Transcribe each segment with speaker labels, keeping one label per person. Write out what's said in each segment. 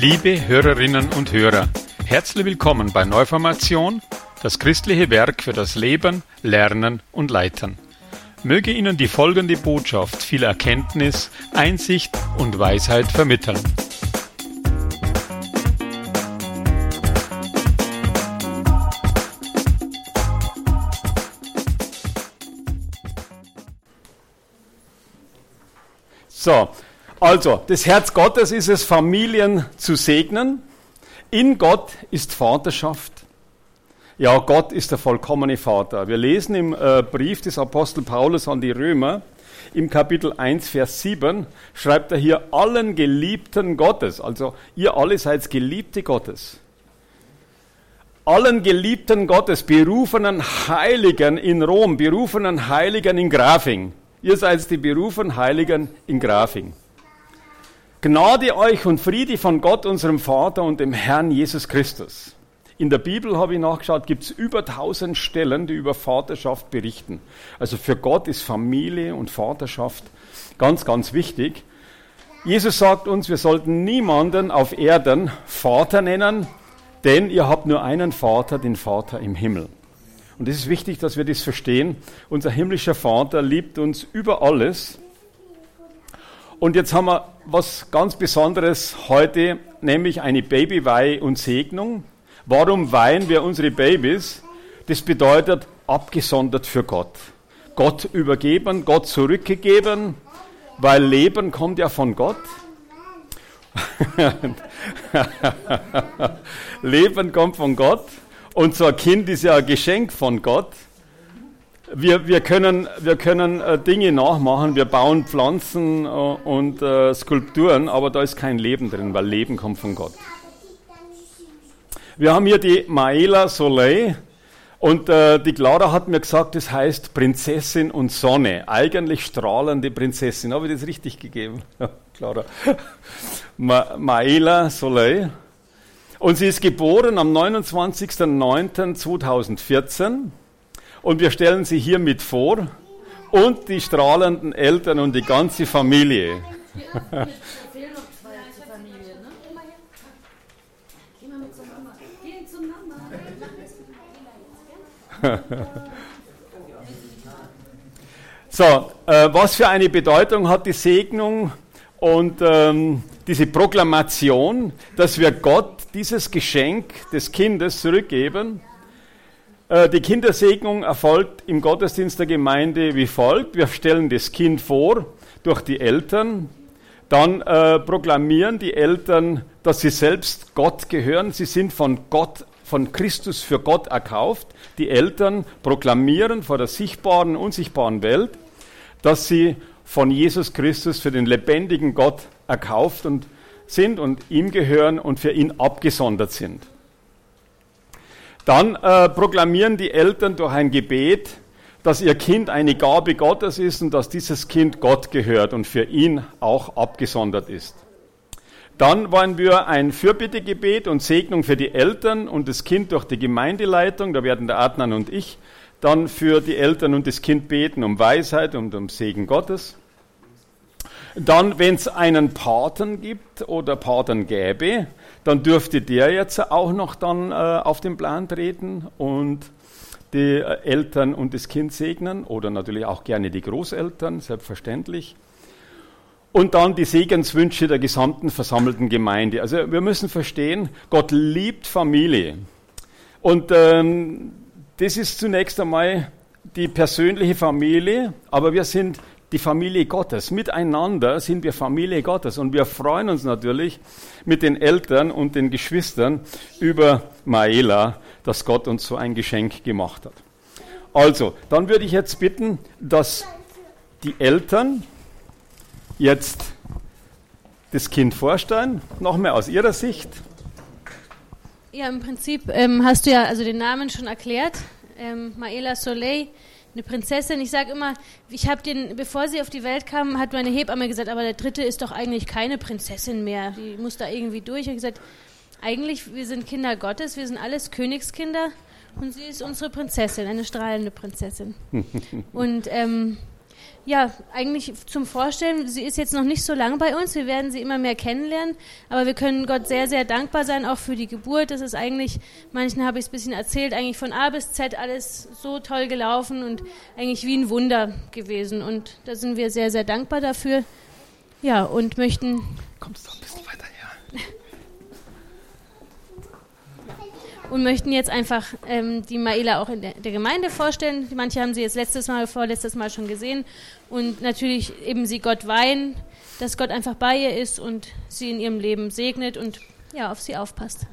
Speaker 1: Liebe Hörerinnen und Hörer, herzlich willkommen bei Neuformation, das christliche Werk für das Leben, Lernen und Leiten. Möge Ihnen die folgende Botschaft viel Erkenntnis, Einsicht und Weisheit vermitteln.
Speaker 2: So, also, das Herz Gottes ist es, Familien zu segnen. In Gott ist Vaterschaft. Ja, Gott ist der vollkommene Vater. Wir lesen im Brief des Apostel Paulus an die Römer, im Kapitel 1, Vers 7, schreibt er hier, allen Geliebten Gottes, also ihr alle seid Geliebte Gottes. Allen Geliebten Gottes, berufenen Heiligen in Rom, berufenen Heiligen in Grafing. Ihr seid die berufenen Heiligen in Grafing. Gnade euch und Friede von Gott, unserem Vater und dem Herrn Jesus Christus. In der Bibel, habe ich nachgeschaut, gibt es über 1000 Stellen, die über Vaterschaft berichten. Also für Gott ist Familie und Vaterschaft ganz, ganz wichtig. Jesus sagt uns, wir sollten niemanden auf Erden Vater nennen, denn ihr habt nur einen Vater, den Vater im Himmel. Und es ist wichtig, dass wir das verstehen. Unser himmlischer Vater liebt uns über alles. Und jetzt haben wir was ganz Besonderes heute, nämlich eine Babyweih und Segnung. Warum weihen wir unsere Babys? Das bedeutet abgesondert für Gott. Gott übergeben, Gott zurückgegeben, weil Leben kommt ja von Gott. Leben kommt von Gott und so ein Kind ist ja ein Geschenk von Gott. Wir können Dinge nachmachen, wir bauen Pflanzen und Skulpturen, aber da ist kein Leben drin, weil Leben kommt von Gott. Wir haben hier die Maela Soleil und die Clara hat mir gesagt, das heißt Prinzessin und Sonne, eigentlich strahlende Prinzessin. Habe ich das richtig gegeben? Clara. Maela Soleil. Und sie ist geboren am 29.09.2014. Und wir stellen sie hiermit vor und die strahlenden Eltern und die ganze Familie.
Speaker 3: Hier fehlen noch zwei zur Familie, ne? Geh mal mit zur Mama. Geh zur Mama.
Speaker 2: So, was für eine Bedeutung hat die Segnung und diese Proklamation, dass wir Gott dieses Geschenk des Kindes zurückgeben? Die Kindersegnung erfolgt im Gottesdienst der Gemeinde wie folgt. Wir stellen das Kind vor durch die Eltern. Dann proklamieren die Eltern, dass sie selbst Gott gehören. Sie sind von Gott, von Christus für Gott erkauft. Die Eltern proklamieren vor der sichtbaren, unsichtbaren Welt, dass sie von Jesus Christus für den lebendigen Gott erkauft und sind und ihm gehören und für ihn abgesondert sind. Dann proklamieren die Eltern durch ein Gebet, dass ihr Kind eine Gabe Gottes ist und dass dieses Kind Gott gehört und für ihn auch abgesondert ist. Dann wollen wir ein Fürbittegebet und Segnung für die Eltern und das Kind durch die Gemeindeleitung, da werden der Adnan und ich dann für die Eltern und das Kind beten um Weisheit und um Segen Gottes. Dann, wenn es einen Paten gibt oder Paten gäbe, dann dürfte der jetzt auch noch dann auf den Plan treten und die Eltern und das Kind segnen oder natürlich auch gerne die Großeltern, selbstverständlich. Und dann die Segenswünsche der gesamten versammelten Gemeinde. Also wir müssen verstehen, Gott liebt Familie. Und das ist zunächst einmal die persönliche Familie, aber wir sind die Familie Gottes. Miteinander sind wir Familie Gottes und wir freuen uns natürlich mit den Eltern und den Geschwistern über Maela, dass Gott uns so ein Geschenk gemacht hat. Also, dann würde ich jetzt bitten, dass die Eltern jetzt das Kind vorstellen, nochmal aus ihrer Sicht.
Speaker 3: Ja, im Prinzip hast du ja also den Namen schon erklärt, Maela Soleil. Eine Prinzessin, ich sage immer, bevor sie auf die Welt kam, hat meine Hebamme gesagt, aber der dritte ist doch eigentlich keine Prinzessin mehr, die muss da irgendwie durch. Ich habe gesagt, eigentlich, wir sind Kinder Gottes, wir sind alles Königskinder und sie ist unsere Prinzessin, eine strahlende Prinzessin. Und ja, eigentlich zum Vorstellen, sie ist jetzt noch nicht so lang bei uns, wir werden sie immer mehr kennenlernen, aber wir können Gott sehr, sehr dankbar sein, auch für die Geburt. Das ist eigentlich, manchen habe ich es ein bisschen erzählt, eigentlich von A bis Z alles so toll gelaufen und eigentlich wie ein Wunder gewesen. Und da sind wir sehr, sehr dankbar dafür. Ja, und möchten...
Speaker 2: Kommst du ein bisschen weiter her?
Speaker 3: Und möchten jetzt einfach die Maela auch in der Gemeinde vorstellen. Manche haben sie jetzt vorletztes Mal schon gesehen. Und natürlich eben sie Gott weihen, dass Gott einfach bei ihr ist und sie in ihrem Leben segnet und ja, auf sie aufpasst.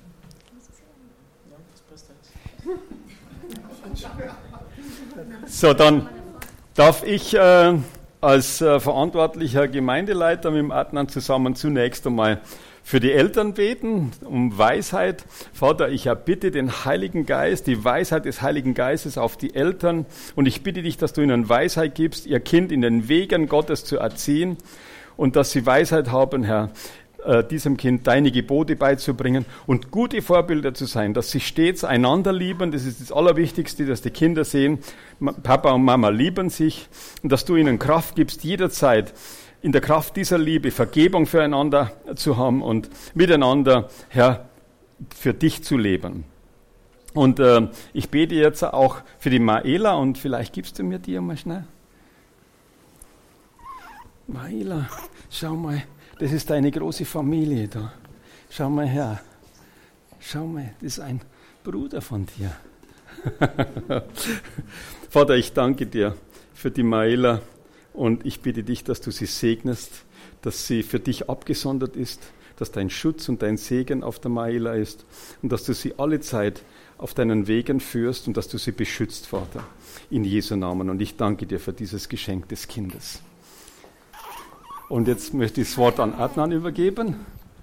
Speaker 2: So, dann darf ich als verantwortlicher Gemeindeleiter mit dem Adnan zusammen zunächst einmal für die Eltern beten, um Weisheit. Vater, ich erbitte den Heiligen Geist, die Weisheit des Heiligen Geistes auf die Eltern. Und ich bitte dich, dass du ihnen Weisheit gibst, ihr Kind in den Wegen Gottes zu erziehen und dass sie Weisheit haben, Herr, diesem Kind deine Gebote beizubringen und gute Vorbilder zu sein, dass sie stets einander lieben. Das ist das Allerwichtigste, dass die Kinder sehen, Papa und Mama lieben sich und dass du ihnen Kraft gibst, jederzeit in der Kraft dieser Liebe Vergebung füreinander zu haben und miteinander, Herr, für dich zu leben. Und ich bete jetzt auch für die Maela und vielleicht gibst du mir die einmal schnell. Maela, schau mal, das ist deine große Familie da. Schau mal her. Schau mal, das ist ein Bruder von dir. Vater, ich danke dir für die Maela. Und ich bitte dich, dass du sie segnest, dass sie für dich abgesondert ist, dass dein Schutz und dein Segen auf der Maela ist und dass du sie alle Zeit auf deinen Wegen führst und dass du sie beschützt, Vater, in Jesu Namen. Und ich danke dir für dieses Geschenk des Kindes. Und jetzt möchte ich das Wort an Adnan übergeben.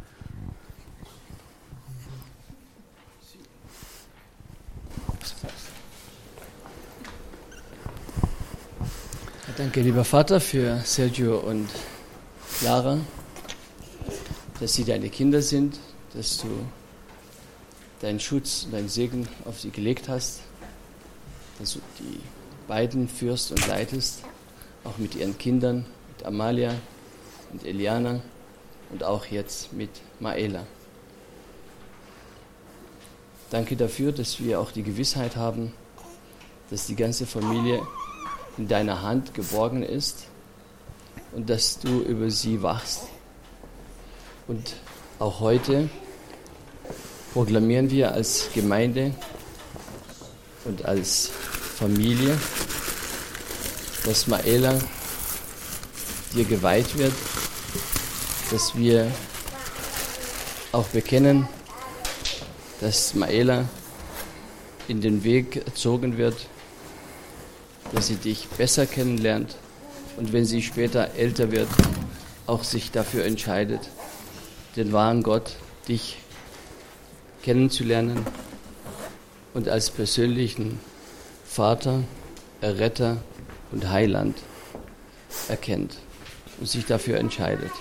Speaker 4: Danke, lieber Vater, für Sergio und Lara, dass sie deine Kinder sind, dass du deinen Schutz und deinen Segen auf sie gelegt hast, dass du die beiden führst und leitest, auch mit ihren Kindern, mit Amalia und Eliana und auch jetzt mit Maela. Danke dafür, dass wir auch die Gewissheit haben, dass die ganze Familie in deiner Hand geborgen ist und dass du über sie wachst. Und auch heute proklamieren wir als Gemeinde und als Familie, dass Maela dir geweiht wird, dass wir auch bekennen, dass Maela in den Weg erzogen wird, dass sie dich besser kennenlernt und wenn sie später älter wird, auch sich dafür entscheidet, den wahren Gott, dich kennenzulernen und als persönlichen Vater, Erretter und Heiland erkennt und sich dafür entscheidet.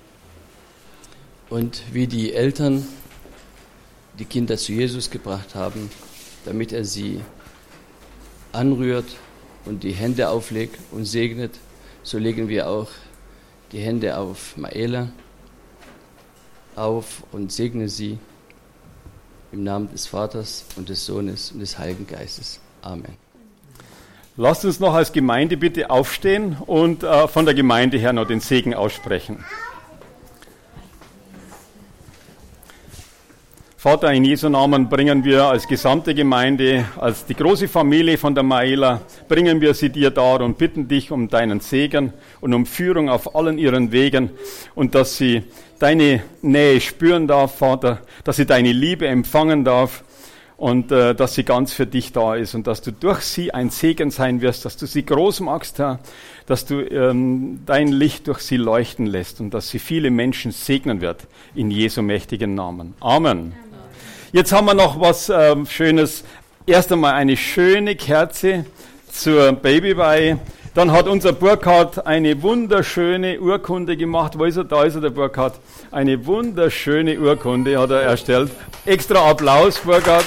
Speaker 4: Und wie die Eltern die Kinder zu Jesus gebracht haben, damit er sie anrührt und die Hände auflegt und segnet, so legen wir auch die Hände auf Maela auf und segnen sie im Namen des Vaters und des Sohnes und des Heiligen Geistes. Amen.
Speaker 2: Lasst uns noch als Gemeinde bitte aufstehen und von der Gemeinde her noch den Segen aussprechen. Vater, in Jesu Namen bringen wir als gesamte Gemeinde, als die große Familie von der Maela, bringen wir sie dir dar und bitten dich um deinen Segen und um Führung auf allen ihren Wegen und dass sie deine Nähe spüren darf, Vater, dass sie deine Liebe empfangen darf und dass sie ganz für dich da ist und dass du durch sie ein Segen sein wirst, dass du sie groß machst, Herr, dass du dein Licht durch sie leuchten lässt und dass sie viele Menschen segnen wird in Jesu mächtigen Namen. Amen. Jetzt haben wir noch was Schönes. Erst einmal eine schöne Kerze zur Babyweihe. Dann hat unser Burkhard eine wunderschöne Urkunde gemacht. Wo ist er? Da ist er, der Burkhard. Eine wunderschöne Urkunde hat er erstellt. Extra Applaus, Burkhard.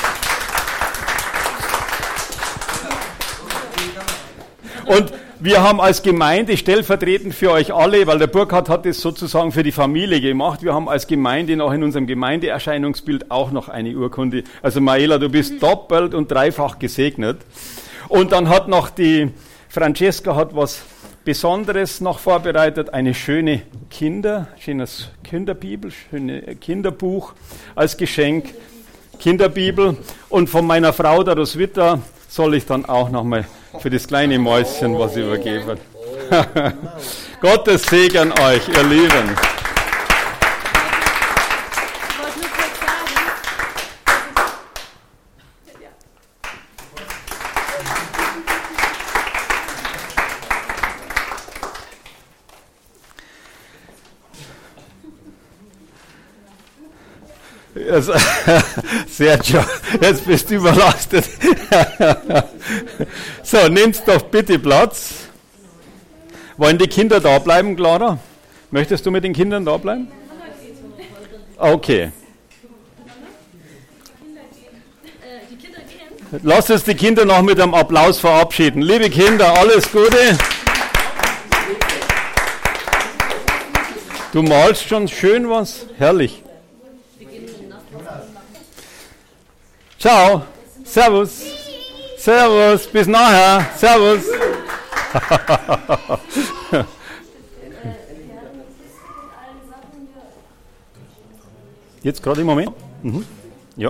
Speaker 2: Wir haben als Gemeinde stellvertretend für euch alle, weil der Burkhard hat es sozusagen für die Familie gemacht, wir haben als Gemeinde noch in unserem Gemeindeerscheinungsbild auch noch eine Urkunde. Also Maela, du bist doppelt und dreifach gesegnet. Und dann hat noch die Francesca hat was Besonderes noch vorbereitet, eine schönes Kinderbibel, schöne Kinderbuch als Geschenk, Kinderbibel. Und von meiner Frau, der Roswitha, soll ich dann auch nochmal für das kleine Mäuschen was übergeben. Gottes Segen euch, ihr Lieben. Sergio, jetzt bist du überlastet. So, nehmt doch bitte Platz. Wollen die Kinder da bleiben, Clara? Möchtest du mit den Kindern da bleiben? Okay. Lasst uns die Kinder noch mit einem Applaus verabschieden. Liebe Kinder, alles Gute. Du malst schon schön was? Herrlich. Ciao. Servus. Servus. Bis nachher. Servus. Jetzt gerade im Moment? Mhm. Ja.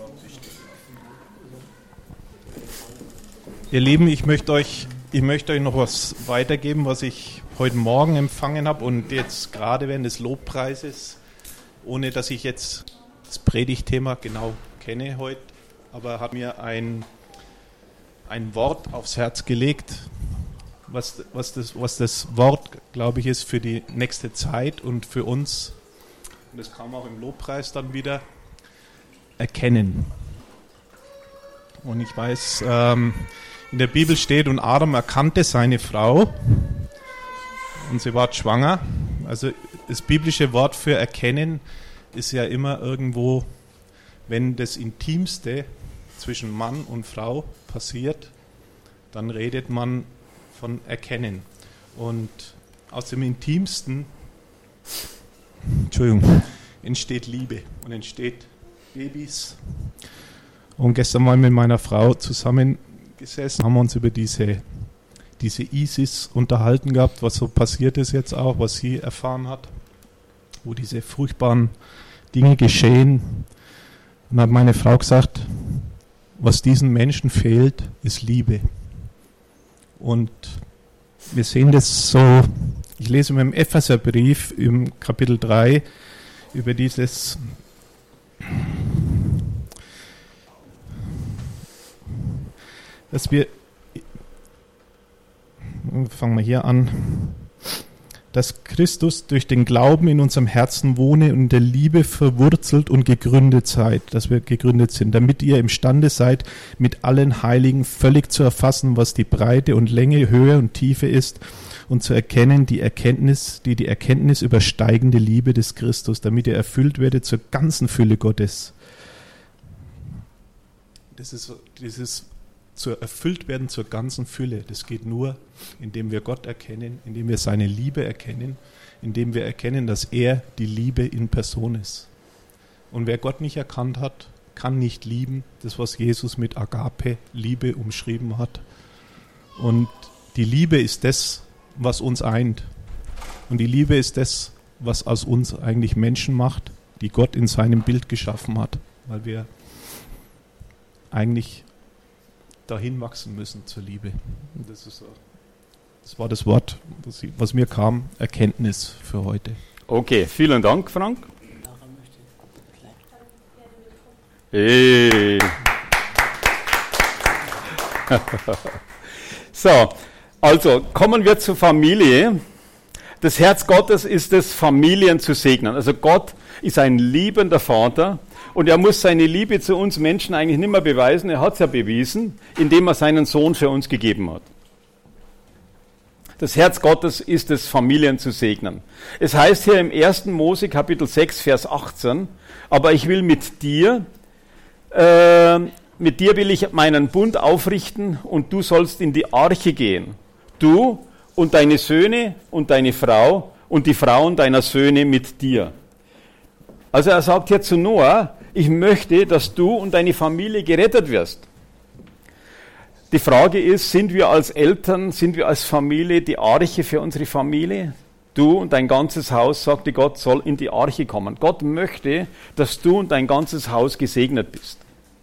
Speaker 5: Ihr Lieben, ich möchte euch noch was weitergeben, was ich heute Morgen empfangen habe und jetzt gerade während des Lobpreises, ohne dass ich jetzt das Predigtthema genau kenne heute, aber hat mir ein Wort aufs Herz gelegt, was das Wort, glaube ich, ist für die nächste Zeit und für uns. Und das kam auch im Lobpreis dann wieder. Erkennen. Und ich weiß, in der Bibel steht, und Adam erkannte seine Frau und sie war schwanger. Also das biblische Wort für erkennen ist ja immer irgendwo, wenn das Intimste zwischen Mann und Frau passiert, dann redet man von Erkennen. Und aus dem Intimsten, entsteht Liebe und entsteht Babys. Und gestern mal mit meiner Frau zusammengesessen, haben wir uns über diese Isis unterhalten gehabt, was so passiert ist jetzt auch, was sie erfahren hat, wo diese furchtbaren Dinge geschehen. Und hat meine Frau gesagt, was diesen Menschen fehlt, ist Liebe. Und wir sehen das so, ich lese im Epheserbrief im Kapitel 3 über dieses, dass wir, fangen wir hier an, dass Christus durch den Glauben in unserem Herzen wohne und in der Liebe verwurzelt und gegründet seid, dass wir gegründet sind, damit ihr imstande seid, mit allen Heiligen völlig zu erfassen, was die Breite und Länge, Höhe und Tiefe ist und zu erkennen die Erkenntnis übersteigende Liebe des Christus, damit ihr erfüllt werdet zur ganzen Fülle Gottes. Das ist dieses erfüllt werden zur ganzen Fülle. Das geht nur, indem wir Gott erkennen, indem wir seine Liebe erkennen, indem wir erkennen, dass er die Liebe in Person ist. Und wer Gott nicht erkannt hat, kann nicht lieben. Das, was Jesus mit Agape, Liebe, umschrieben hat. Und die Liebe ist das, was uns eint. Und die Liebe ist das, was aus uns eigentlich Menschen macht, die Gott in seinem Bild geschaffen hat. Weil wir eigentlich dahin wachsen müssen zur Liebe. Und das war das Wort, was mir kam, Erkenntnis für heute.
Speaker 2: Okay, vielen Dank, Frank. Hey. So, also kommen wir zur Familie. Das Herz Gottes ist es, Familien zu segnen. Also Gott ist ein liebender Vater. Und er muss seine Liebe zu uns Menschen eigentlich nicht mehr beweisen. Er hat es ja bewiesen, indem er seinen Sohn für uns gegeben hat. Das Herz Gottes ist es, Familien zu segnen. Es heißt hier im 1. Mose Kapitel 6, Vers 18, aber ich will mit dir will ich meinen Bund aufrichten und du sollst in die Arche gehen. du und deine Söhne und deine Frau und die Frauen deiner Söhne mit dir. Also er sagt hier zu Noah, ich möchte, dass du und deine Familie gerettet wirst. Die Frage ist, sind wir als Eltern, sind wir als Familie die Arche für unsere Familie? Du und dein ganzes Haus, sagte Gott, soll in die Arche kommen. Gott möchte, dass du und dein ganzes Haus gesegnet bist.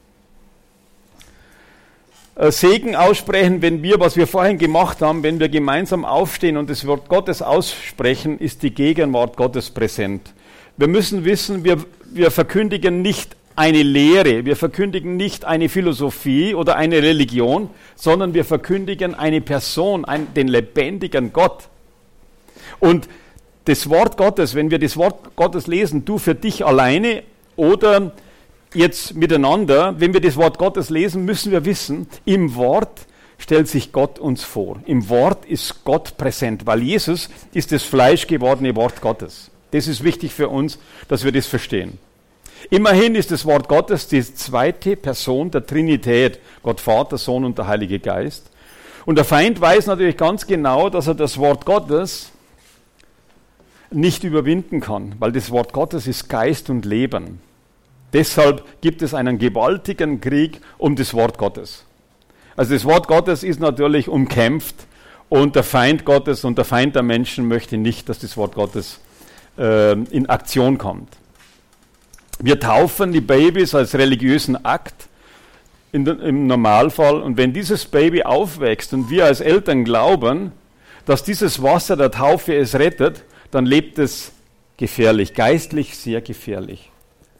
Speaker 2: Segen aussprechen, wenn wir, was wir vorhin gemacht haben, wenn wir gemeinsam aufstehen und das Wort Gottes aussprechen, ist die Gegenwart Gottes präsent. Wir müssen wissen, wir verkündigen nicht eine Lehre, wir verkündigen nicht eine Philosophie oder eine Religion, sondern wir verkündigen eine Person, den lebendigen Gott. Und das Wort Gottes, wenn wir das Wort Gottes lesen, du für dich alleine oder jetzt miteinander, wenn wir das Wort Gottes lesen, müssen wir wissen, im Wort stellt sich Gott uns vor. Im Wort ist Gott präsent, weil Jesus ist das fleischgewordene Wort Gottes. Das ist wichtig für uns, dass wir das verstehen. Immerhin ist das Wort Gottes die zweite Person der Trinität, Gott Vater, Sohn und der Heilige Geist. Und der Feind weiß natürlich ganz genau, dass er das Wort Gottes nicht überwinden kann, weil das Wort Gottes ist Geist und Leben. Deshalb gibt es einen gewaltigen Krieg um das Wort Gottes. Also das Wort Gottes ist natürlich umkämpft und der Feind Gottes und der Feind der Menschen möchte nicht, dass das Wort Gottes in Aktion kommt. Wir taufen die Babys als religiösen Akt im Normalfall und wenn dieses Baby aufwächst und wir als Eltern glauben, dass dieses Wasser der Taufe es rettet, dann lebt es gefährlich, geistlich sehr gefährlich.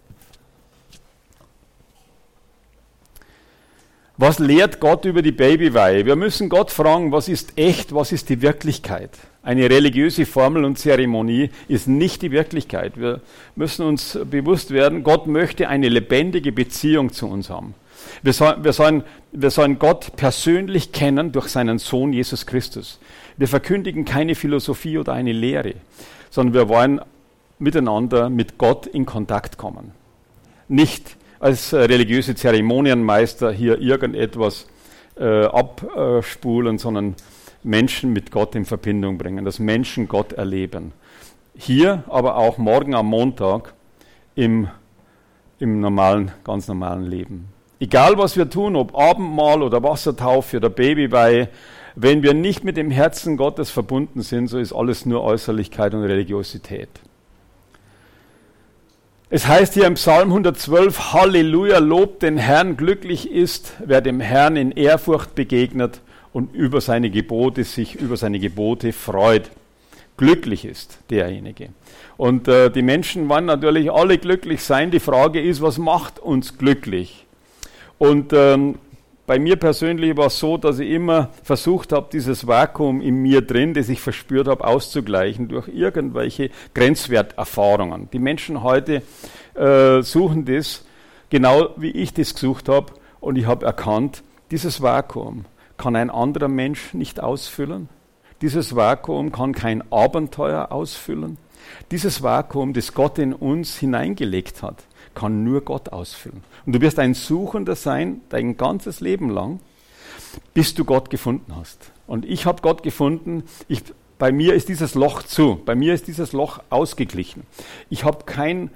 Speaker 2: Was lehrt Gott über die Babyweihe? Wir müssen Gott fragen, was ist echt, was ist die Wirklichkeit? Eine religiöse Formel und Zeremonie ist nicht die Wirklichkeit. Wir müssen uns bewusst werden, Gott möchte eine lebendige Beziehung zu uns haben. Wir sollen Gott persönlich kennen durch seinen Sohn Jesus Christus. Wir verkündigen keine Philosophie oder eine Lehre, sondern wir wollen miteinander mit Gott in Kontakt kommen. Nicht als religiöse Zeremonienmeister hier irgendetwas abspulen, sondern Menschen mit Gott in Verbindung bringen, dass Menschen Gott erleben. Hier, aber auch morgen am Montag im normalen, ganz normalen Leben. Egal was wir tun, ob Abendmahl oder Wassertaufe oder Babyweihe, wenn wir nicht mit dem Herzen Gottes verbunden sind, so ist alles nur Äußerlichkeit und Religiosität. Es heißt hier im Psalm 112, Halleluja, lobt den Herrn, glücklich ist, wer dem Herrn in Ehrfurcht begegnet und über seine Gebote freut. Glücklich ist derjenige. Und die Menschen wollen natürlich alle glücklich sein. Die Frage ist, was macht uns glücklich? Und bei mir persönlich war es so, dass ich immer versucht habe, dieses Vakuum in mir drin, das ich verspürt habe, auszugleichen durch irgendwelche Grenzwerterfahrungen. Die Menschen heute suchen das, genau wie ich das gesucht habe, und ich habe erkannt, dieses Vakuum kann ein anderer Mensch nicht ausfüllen. Dieses Vakuum kann kein Abenteuer ausfüllen. Dieses Vakuum, das Gott in uns hineingelegt hat, kann nur Gott ausfüllen. Und du wirst ein Suchender sein, dein ganzes Leben lang, bis du Gott gefunden hast. Und ich habe Gott gefunden, bei mir ist dieses Loch zu, bei mir ist dieses Loch ausgeglichen. Ich habe kein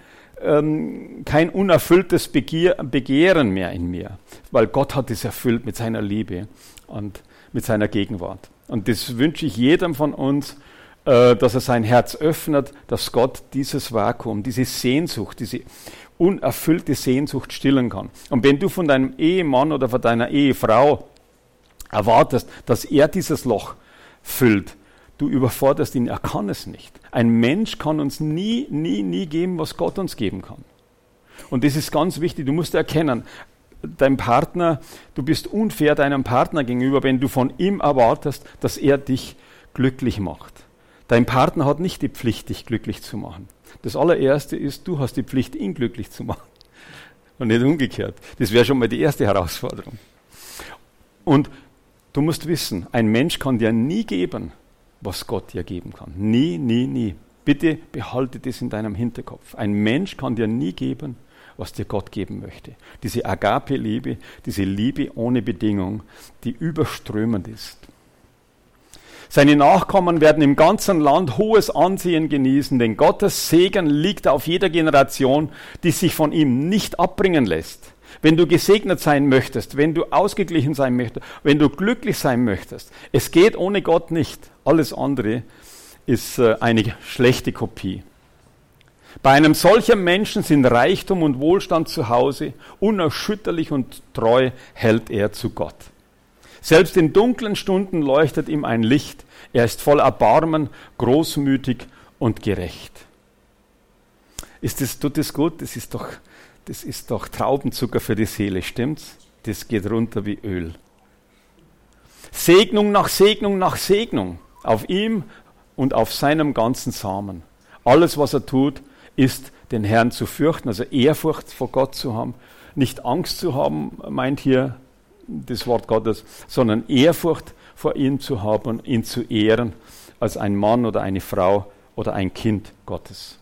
Speaker 2: unerfülltes Begehren mehr in mir, weil Gott hat es erfüllt mit seiner Liebe und mit seiner Gegenwart. Und das wünsche ich jedem von uns, dass er sein Herz öffnet, dass Gott dieses Vakuum, diese Sehnsucht, diese unerfüllte Sehnsucht stillen kann. Und wenn du von deinem Ehemann oder von deiner Ehefrau erwartest, dass er dieses Loch füllt, du überforderst ihn, er kann es nicht. Ein Mensch kann uns nie geben, was Gott uns geben kann. Und das ist ganz wichtig, du musst erkennen, dein Partner, du bist unfair deinem Partner gegenüber, wenn du von ihm erwartest, dass er dich glücklich macht. Dein Partner hat nicht die Pflicht, dich glücklich zu machen. Das allererste ist, du hast die Pflicht, ihn glücklich zu machen. Und nicht umgekehrt. Das wäre schon mal die erste Herausforderung. Und du musst wissen, ein Mensch kann dir nie geben, was Gott dir geben kann. Nie. Bitte behalte das in deinem Hinterkopf. Ein Mensch kann dir nie geben, was dir Gott geben möchte. Diese Agape-Liebe, diese Liebe ohne Bedingung, die überströmend ist. Seine Nachkommen werden im ganzen Land hohes Ansehen genießen, denn Gottes Segen liegt auf jeder Generation, die sich von ihm nicht abbringen lässt. Wenn du gesegnet sein möchtest, wenn du ausgeglichen sein möchtest, wenn du glücklich sein möchtest, es geht ohne Gott nicht. Alles andere ist eine schlechte Kopie. Bei einem solchen Menschen sind Reichtum und Wohlstand zu Hause, unerschütterlich und treu hält er zu Gott. Selbst in dunklen Stunden leuchtet ihm ein Licht. Er ist voll Erbarmen, großmütig und gerecht. Tut das gut? Das ist doch Traubenzucker für die Seele, stimmt's? Das geht runter wie Öl. Segnung nach Segnung nach Segnung auf ihm und auf seinem ganzen Samen. Alles, was er tut, ist, den Herrn zu fürchten, also Ehrfurcht vor Gott zu haben. Nicht Angst zu haben, meint hier das Wort Gottes, sondern Ehrfurcht vor ihm zu haben und ihn zu ehren als ein Mann oder eine Frau oder ein Kind Gottes.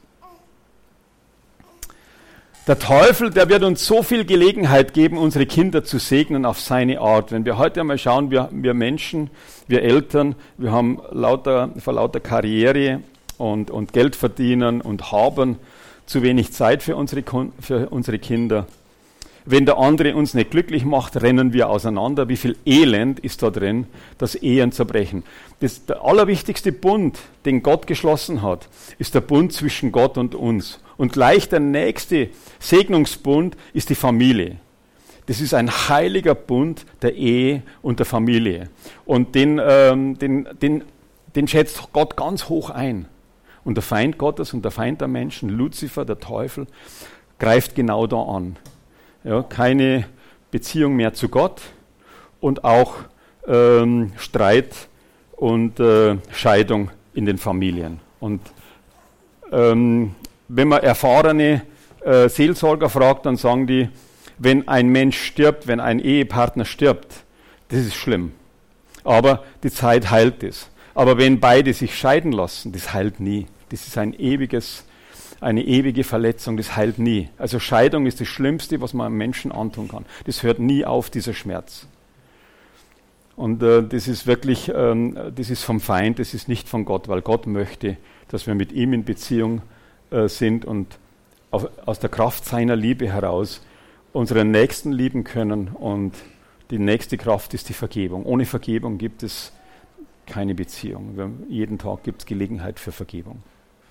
Speaker 2: Der Teufel, der wird uns so viel Gelegenheit geben, unsere Kinder zu segnen auf seine Art. Wenn wir heute einmal schauen, wir Menschen, wir Eltern, wir haben vor lauter Karriere und Geld verdienen und haben zu wenig Zeit für unsere Kinder. Wenn der andere uns nicht glücklich macht, rennen wir auseinander. Wie viel Elend ist da drin, dass Ehen zerbrechen? Der allerwichtigste Bund, den Gott geschlossen hat, ist der Bund zwischen Gott und uns. Und gleich der nächste Segnungsbund ist die Familie. Das ist ein heiliger Bund der Ehe und der Familie. Und den schätzt Gott ganz hoch ein. Und der Feind Gottes und der Feind der Menschen, Luzifer, der Teufel, greift genau da an. Ja, keine Beziehung mehr zu Gott und auch Streit und Scheidung in den Familien. Und wenn man erfahrene Seelsorger fragt, dann sagen die, wenn ein Mensch stirbt, wenn ein Ehepartner stirbt, das ist schlimm. Aber die Zeit heilt es. Aber wenn beide sich scheiden lassen, das heilt nie. Das ist eine ewige Verletzung, das heilt nie. Also Scheidung ist das Schlimmste, was man einem Menschen antun kann. Das hört nie auf, dieser Schmerz. Und das ist wirklich, das ist vom Feind, das ist nicht von Gott, weil Gott möchte, dass wir mit ihm in Beziehung sind und aus der Kraft seiner Liebe heraus unseren Nächsten lieben können. Und die nächste Kraft ist die Vergebung. Ohne Vergebung gibt es keine Beziehung. Jeden Tag gibt es Gelegenheit für Vergebung.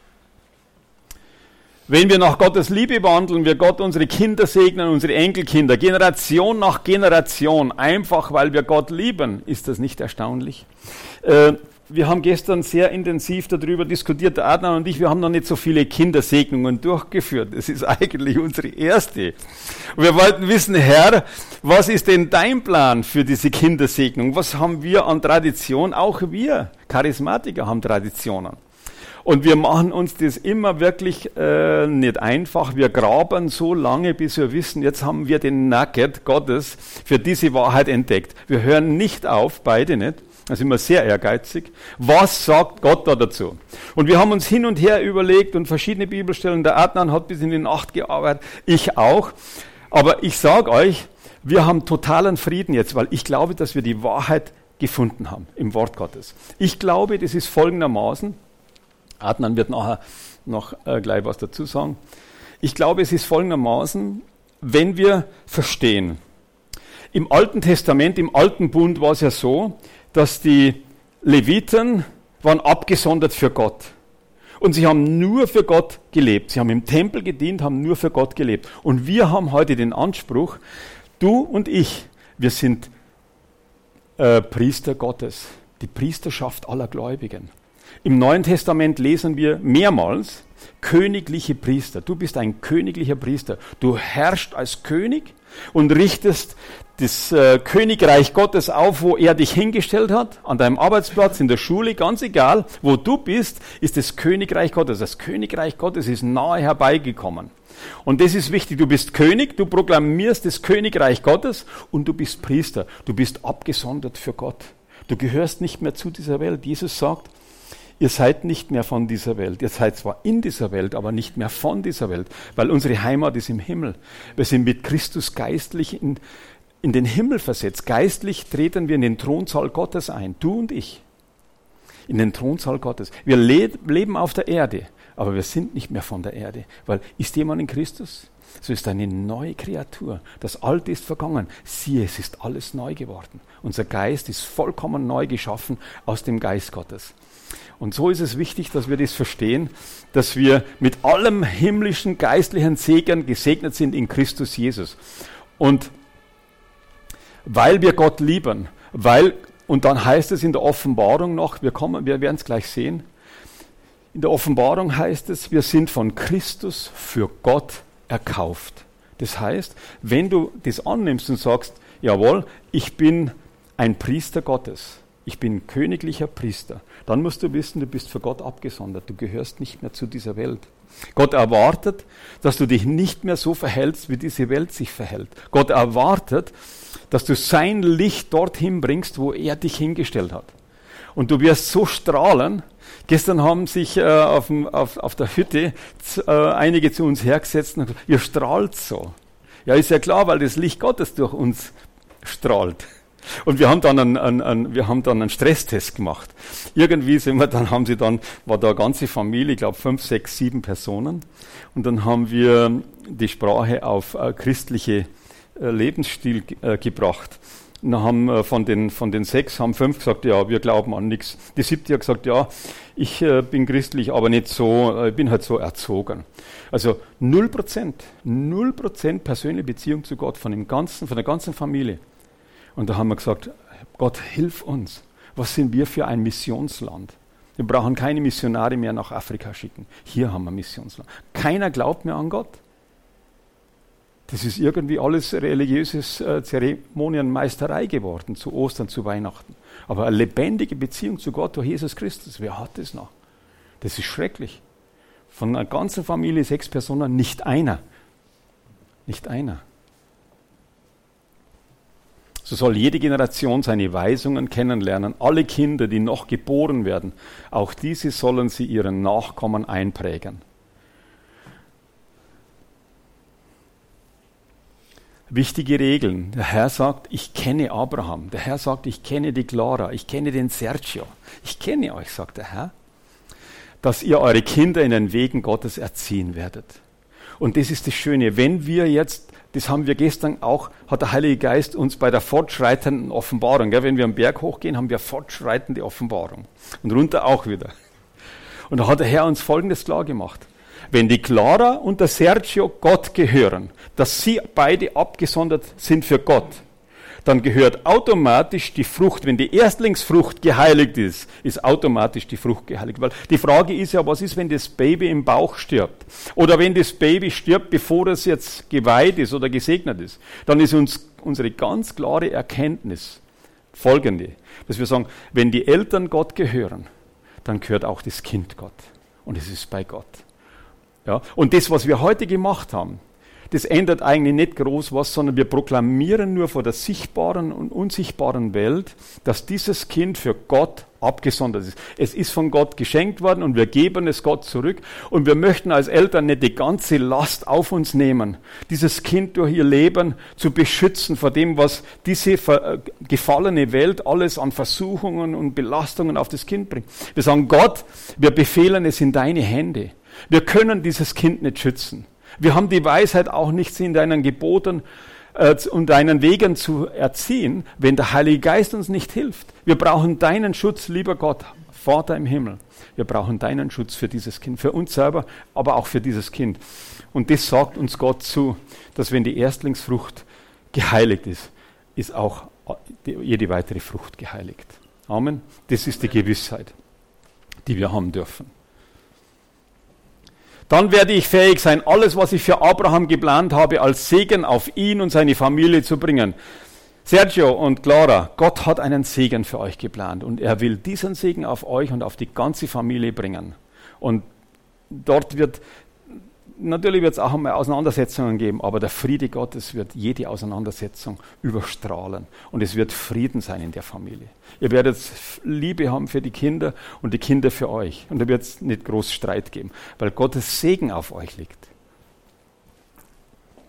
Speaker 2: Wenn wir nach Gottes Liebe wandeln, wir Gott unsere Kinder segnen, unsere Enkelkinder, Generation nach Generation, einfach weil wir Gott lieben. Ist das nicht erstaunlich? Wir haben gestern sehr intensiv darüber diskutiert, der Adnan und ich, wir haben noch nicht so viele Kindersegnungen durchgeführt. Das ist eigentlich unsere erste. Und wir wollten wissen, Herr, was ist denn dein Plan für diese Kindersegnung? Was haben wir an Tradition? Auch wir Charismatiker haben Traditionen. Und wir machen uns das immer wirklich nicht einfach. Wir graben so lange, bis wir wissen, jetzt haben wir den Nugget Gottes für diese Wahrheit entdeckt. Wir hören nicht auf, beide nicht. Da sind wir sehr ehrgeizig. Was sagt Gott da dazu? Und wir haben uns hin und her überlegt und verschiedene Bibelstellen. Der Adnan hat bis in die Nacht gearbeitet, ich auch. Aber ich sage euch, wir haben totalen Frieden jetzt, weil ich glaube, dass wir die Wahrheit gefunden haben im Wort Gottes. Ich glaube, das ist folgendermaßen. Adnan wird nachher noch gleich was dazu sagen. Ich glaube, es ist folgendermaßen, wenn wir verstehen. Im Alten Testament, im Alten Bund war es ja so, dass die Leviten waren abgesondert für Gott. Und sie haben nur für Gott gelebt. Sie haben im Tempel gedient, haben nur für Gott gelebt. Und wir haben heute den Anspruch, du und ich, wir sind Priester Gottes, die Priesterschaft aller Gläubigen. Im Neuen Testament lesen wir mehrmals königliche Priester. Du bist ein königlicher Priester. Du herrschst als König und richtest das Königreich Gottes auf, wo er dich hingestellt hat, an deinem Arbeitsplatz, in der Schule, ganz egal, wo du bist, ist das Königreich Gottes. Das Königreich Gottes ist nahe herbeigekommen. Und das ist wichtig. Du bist König, du proklamierst das Königreich Gottes und du bist Priester. Du bist abgesondert für Gott. Du gehörst nicht mehr zu dieser Welt. Jesus sagt, ihr seid nicht mehr von dieser Welt. Ihr seid zwar in dieser Welt, aber nicht mehr von dieser Welt, weil unsere Heimat ist im Himmel. Wir sind mit Christus geistlich in den Himmel versetzt. Geistlich treten wir in den Thronsaal Gottes ein, du und ich. in den Thronsaal Gottes. Wir leben auf der Erde, aber wir sind nicht mehr von der Erde. Weil ist jemand in Christus? So ist eine neue Kreatur. Das Alte ist vergangen. Siehe, es ist alles neu geworden. Unser Geist ist vollkommen neu geschaffen aus dem Geist Gottes. Und so ist es wichtig, dass wir das verstehen, dass wir mit allem himmlischen, geistlichen Segen gesegnet sind in Christus Jesus. Und weil wir Gott lieben, und dann heißt es in der Offenbarung noch, wir werden es gleich sehen, in der Offenbarung heißt es, wir sind von Christus für Gott erkauft. Das heißt, wenn du das annimmst und sagst, jawohl, ich bin ein Priester Gottes, ich bin königlicher Priester, dann musst du wissen, du bist für Gott abgesondert, du gehörst nicht mehr zu dieser Welt. Gott erwartet, dass du dich nicht mehr so verhältst, wie diese Welt sich verhält. Gott erwartet, dass du sein Licht dorthin bringst, wo er dich hingestellt hat. Und du wirst so strahlen. Gestern haben sich auf der Hütte einige zu uns hergesetzt und gesagt, ihr strahlt so. Ja, ist ja klar, weil das Licht Gottes durch uns strahlt. Und wir haben dann einen Stresstest gemacht. Irgendwie war da eine ganze Familie, ich glaube 5, 6, 7 Personen. Und dann haben wir die Sprache auf christliche Lebensstil gebracht. Und dann haben von den 6 haben 5 gesagt, ja, wir glauben an nichts. Die 7. hat gesagt, ja, ich bin christlich, aber nicht so, ich bin halt so erzogen. Also 0% persönliche Beziehung zu Gott von der ganzen Familie. Und da haben wir gesagt, Gott, hilf uns. Was sind wir für ein Missionsland? Wir brauchen keine Missionare mehr nach Afrika schicken. Hier haben wir ein Missionsland. Keiner glaubt mehr an Gott. Das ist irgendwie alles religiöses Zeremonienmeisterei geworden, zu Ostern, zu Weihnachten. Aber eine lebendige Beziehung zu Gott durch Jesus Christus, wer hat das noch? Das ist schrecklich. Von einer ganzen Familie, 6 Personen, nicht einer. Nicht einer. So soll jede Generation seine Weisungen kennenlernen. Alle Kinder, die noch geboren werden, auch diese sollen sie ihren Nachkommen einprägen. Wichtige Regeln. Der Herr sagt, ich kenne Abraham. Der Herr sagt, ich kenne die Clara. Ich kenne den Sergio. Ich kenne euch, sagt der Herr, dass ihr eure Kinder in den Wegen Gottes erziehen werdet. Und das ist das Schöne. Wenn wir jetzt, das haben wir gestern auch, hat der Heilige Geist uns bei der fortschreitenden Offenbarung, wenn wir am Berg hochgehen, haben wir fortschreitende Offenbarung. Und runter auch wieder. Und da hat der Herr uns Folgendes klar gemacht. Wenn die Clara und der Sergio Gott gehören, dass sie beide abgesondert sind für Gott, dann gehört automatisch die Frucht, wenn die Erstlingsfrucht geheiligt ist, ist automatisch die Frucht geheiligt. Weil die Frage ist ja, was ist, wenn das Baby im Bauch stirbt? Oder wenn das Baby stirbt, bevor es jetzt geweiht ist oder gesegnet ist? Dann ist unsere ganz klare Erkenntnis folgende, dass wir sagen, wenn die Eltern Gott gehören, dann gehört auch das Kind Gott. Und es ist bei Gott. Ja, und das, was wir heute gemacht haben, das ändert eigentlich nicht groß was, sondern wir proklamieren nur vor der sichtbaren und unsichtbaren Welt, dass dieses Kind für Gott abgesondert ist. Es ist von Gott geschenkt worden und wir geben es Gott zurück. Und wir möchten als Eltern nicht die ganze Last auf uns nehmen, dieses Kind durch ihr Leben zu beschützen vor dem, was diese gefallene Welt alles an Versuchungen und Belastungen auf das Kind bringt. Wir sagen, Gott, wir befehlen es in deine Hände. Wir können dieses Kind nicht schützen. Wir haben die Weisheit auch nicht, sie in deinen Geboten und deinen Wegen zu erziehen, wenn der Heilige Geist uns nicht hilft. Wir brauchen deinen Schutz, lieber Gott, Vater im Himmel. Wir brauchen deinen Schutz für dieses Kind, für uns selber, aber auch für dieses Kind. Und das sagt uns Gott zu, dass wenn die Erstlingsfrucht geheiligt ist, ist auch jede weitere Frucht geheiligt. Amen. Das ist die Gewissheit, die wir haben dürfen. Dann werde ich fähig sein, alles, was ich für Abraham geplant habe, als Segen auf ihn und seine Familie zu bringen. Sergio und Clara, Gott hat einen Segen für euch geplant und er will diesen Segen auf euch und auf die ganze Familie bringen. Und dort natürlich wird es auch einmal Auseinandersetzungen geben, aber der Friede Gottes wird jede Auseinandersetzung überstrahlen und es wird Frieden sein in der Familie. Ihr werdet Liebe haben für die Kinder und die Kinder für euch und da wird es nicht groß Streit geben, weil Gottes Segen auf euch liegt.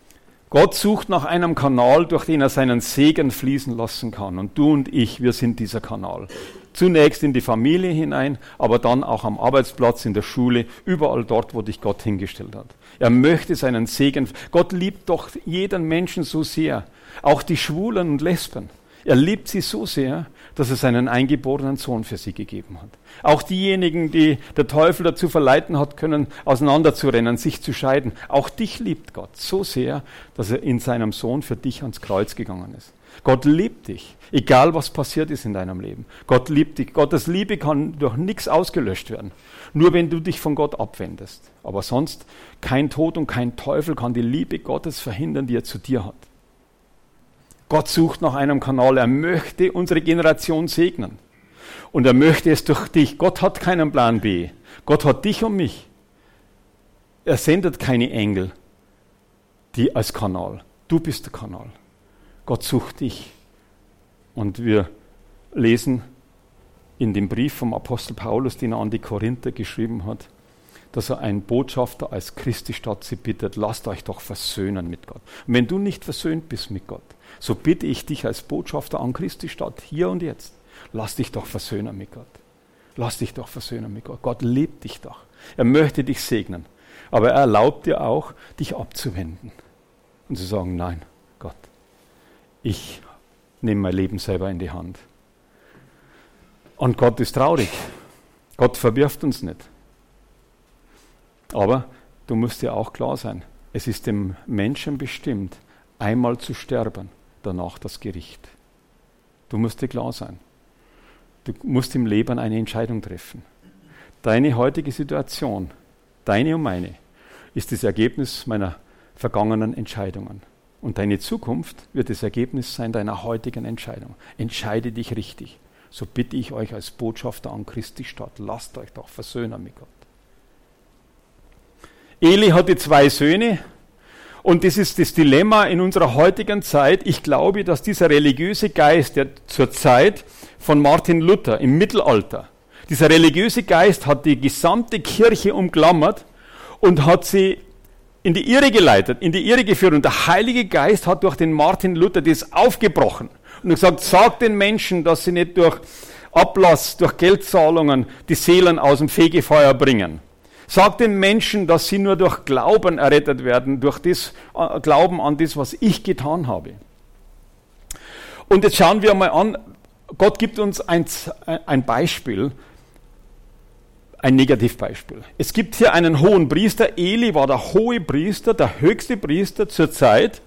Speaker 2: Gott sucht nach einem Kanal, durch den er seinen Segen fließen lassen kann. Und du und ich, wir sind dieser Kanal. Zunächst in die Familie hinein, aber dann auch am Arbeitsplatz, in der Schule, überall dort, wo dich Gott hingestellt hat. Er möchte seinen Segen. Gott liebt doch jeden Menschen so sehr, auch die Schwulen und Lesben. Er liebt sie so sehr, dass er seinen eingeborenen Sohn für sie gegeben hat. Auch diejenigen, die der Teufel dazu verleiten hat können, auseinanderzurennen, sich zu scheiden. Auch dich liebt Gott so sehr, dass er in seinem Sohn für dich ans Kreuz gegangen ist. Gott liebt dich, egal was passiert ist in deinem Leben. Gott liebt dich. Gottes Liebe kann durch nichts ausgelöscht werden. Nur wenn du dich von Gott abwendest. Aber sonst kein Tod und kein Teufel kann die Liebe Gottes verhindern, die er zu dir hat. Gott sucht nach einem Kanal. Er möchte unsere Generation segnen. Und er möchte es durch dich. Gott hat keinen Plan B. Gott hat dich und mich. Er sendet keine Engel, die als Kanal. Du bist der Kanal. Gott sucht dich. Und wir lesen in dem Brief vom Apostel Paulus, den er an die Korinther geschrieben hat, dass er einen Botschafter als Christi Stadt sie bittet, lasst euch doch versöhnen mit Gott. Und wenn du nicht versöhnt bist mit Gott, so bitte ich dich als Botschafter an Christi Stadt, hier und jetzt, lass dich doch versöhnen mit Gott. Lass dich doch versöhnen mit Gott. Gott liebt dich doch. Er möchte dich segnen. Aber er erlaubt dir auch, dich abzuwenden und zu sagen, nein, Gott, ich nehme mein Leben selber in die Hand. Und Gott ist traurig. Gott verwirft uns nicht. Aber du musst dir auch klar sein, es ist dem Menschen bestimmt, einmal zu sterben, danach das Gericht. Du musst dir klar sein. Du musst im Leben eine Entscheidung treffen. Deine heutige Situation, deine und meine, ist das Ergebnis meiner vergangenen Entscheidungen. Und deine Zukunft wird das Ergebnis sein deiner heutigen Entscheidung. Entscheide dich richtig. So bitte ich euch als Botschafter an Christi Stadt, lasst euch doch versöhnen mit Gott. Eli hatte 2 Söhne und das ist das Dilemma in unserer heutigen Zeit. Ich glaube, dass dieser religiöse Geist, der zur Zeit von Martin Luther im Mittelalter, dieser religiöse Geist hat die gesamte Kirche umklammert und hat sie in die Irre geleitet, in die Irre geführt. Und der Heilige Geist hat durch den Martin Luther das aufgebrochen und gesagt, sagt den Menschen, dass sie nicht durch Ablass, durch Geldzahlungen die Seelen aus dem Fegefeuer bringen. Sagt den Menschen, dass sie nur durch Glauben errettet werden, durch das Glauben an das, was ich getan habe. Und jetzt schauen wir mal an, Gott gibt uns ein Beispiel, ein Negativbeispiel. Es gibt hier einen hohen Priester. Eli war der hohe Priester, der höchste Priester zur Zeit,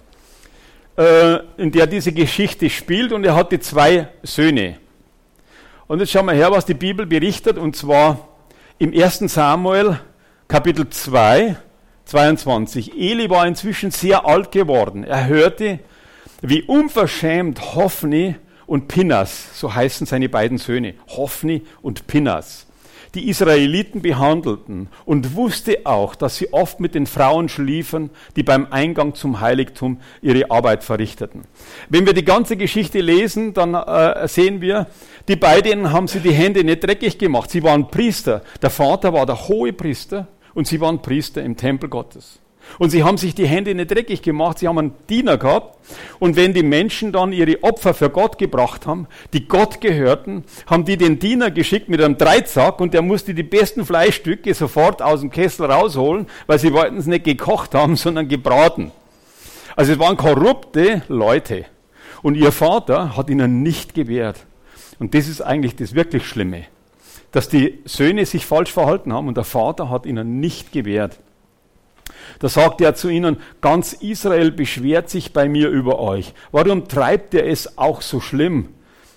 Speaker 2: in der diese Geschichte spielt, und er hatte 2 Söhne. Und jetzt schauen wir her, was die Bibel berichtet, und zwar im 1. Samuel Kapitel 2, 22. Eli war inzwischen sehr alt geworden. Er hörte, wie unverschämt Hofni und Pinhas, so heißen seine beiden Söhne, Hofni und Pinhas, die Israeliten behandelten, und wusste auch, dass sie oft mit den Frauen schliefen, die beim Eingang zum Heiligtum ihre Arbeit verrichteten. Wenn wir die ganze Geschichte lesen, dann sehen wir, die beiden haben sie die Hände nicht dreckig gemacht. Sie waren Priester. Der Vater war der hohe Priester und sie waren Priester im Tempel Gottes. Und sie haben sich die Hände nicht dreckig gemacht, sie haben einen Diener gehabt. Und wenn die Menschen dann ihre Opfer für Gott gebracht haben, die Gott gehörten, haben die den Diener geschickt mit einem Dreizack, und der musste die besten Fleischstücke sofort aus dem Kessel rausholen, weil sie wollten es nicht gekocht haben, sondern gebraten. Also es waren korrupte Leute. Und ihr Vater hat ihnen nicht gewährt. Und das ist eigentlich das wirklich Schlimme, dass die Söhne sich falsch verhalten haben und der Vater hat ihnen nicht gewährt. Da sagt er zu ihnen, ganz Israel beschwert sich bei mir über euch. Warum treibt ihr es auch so schlimm?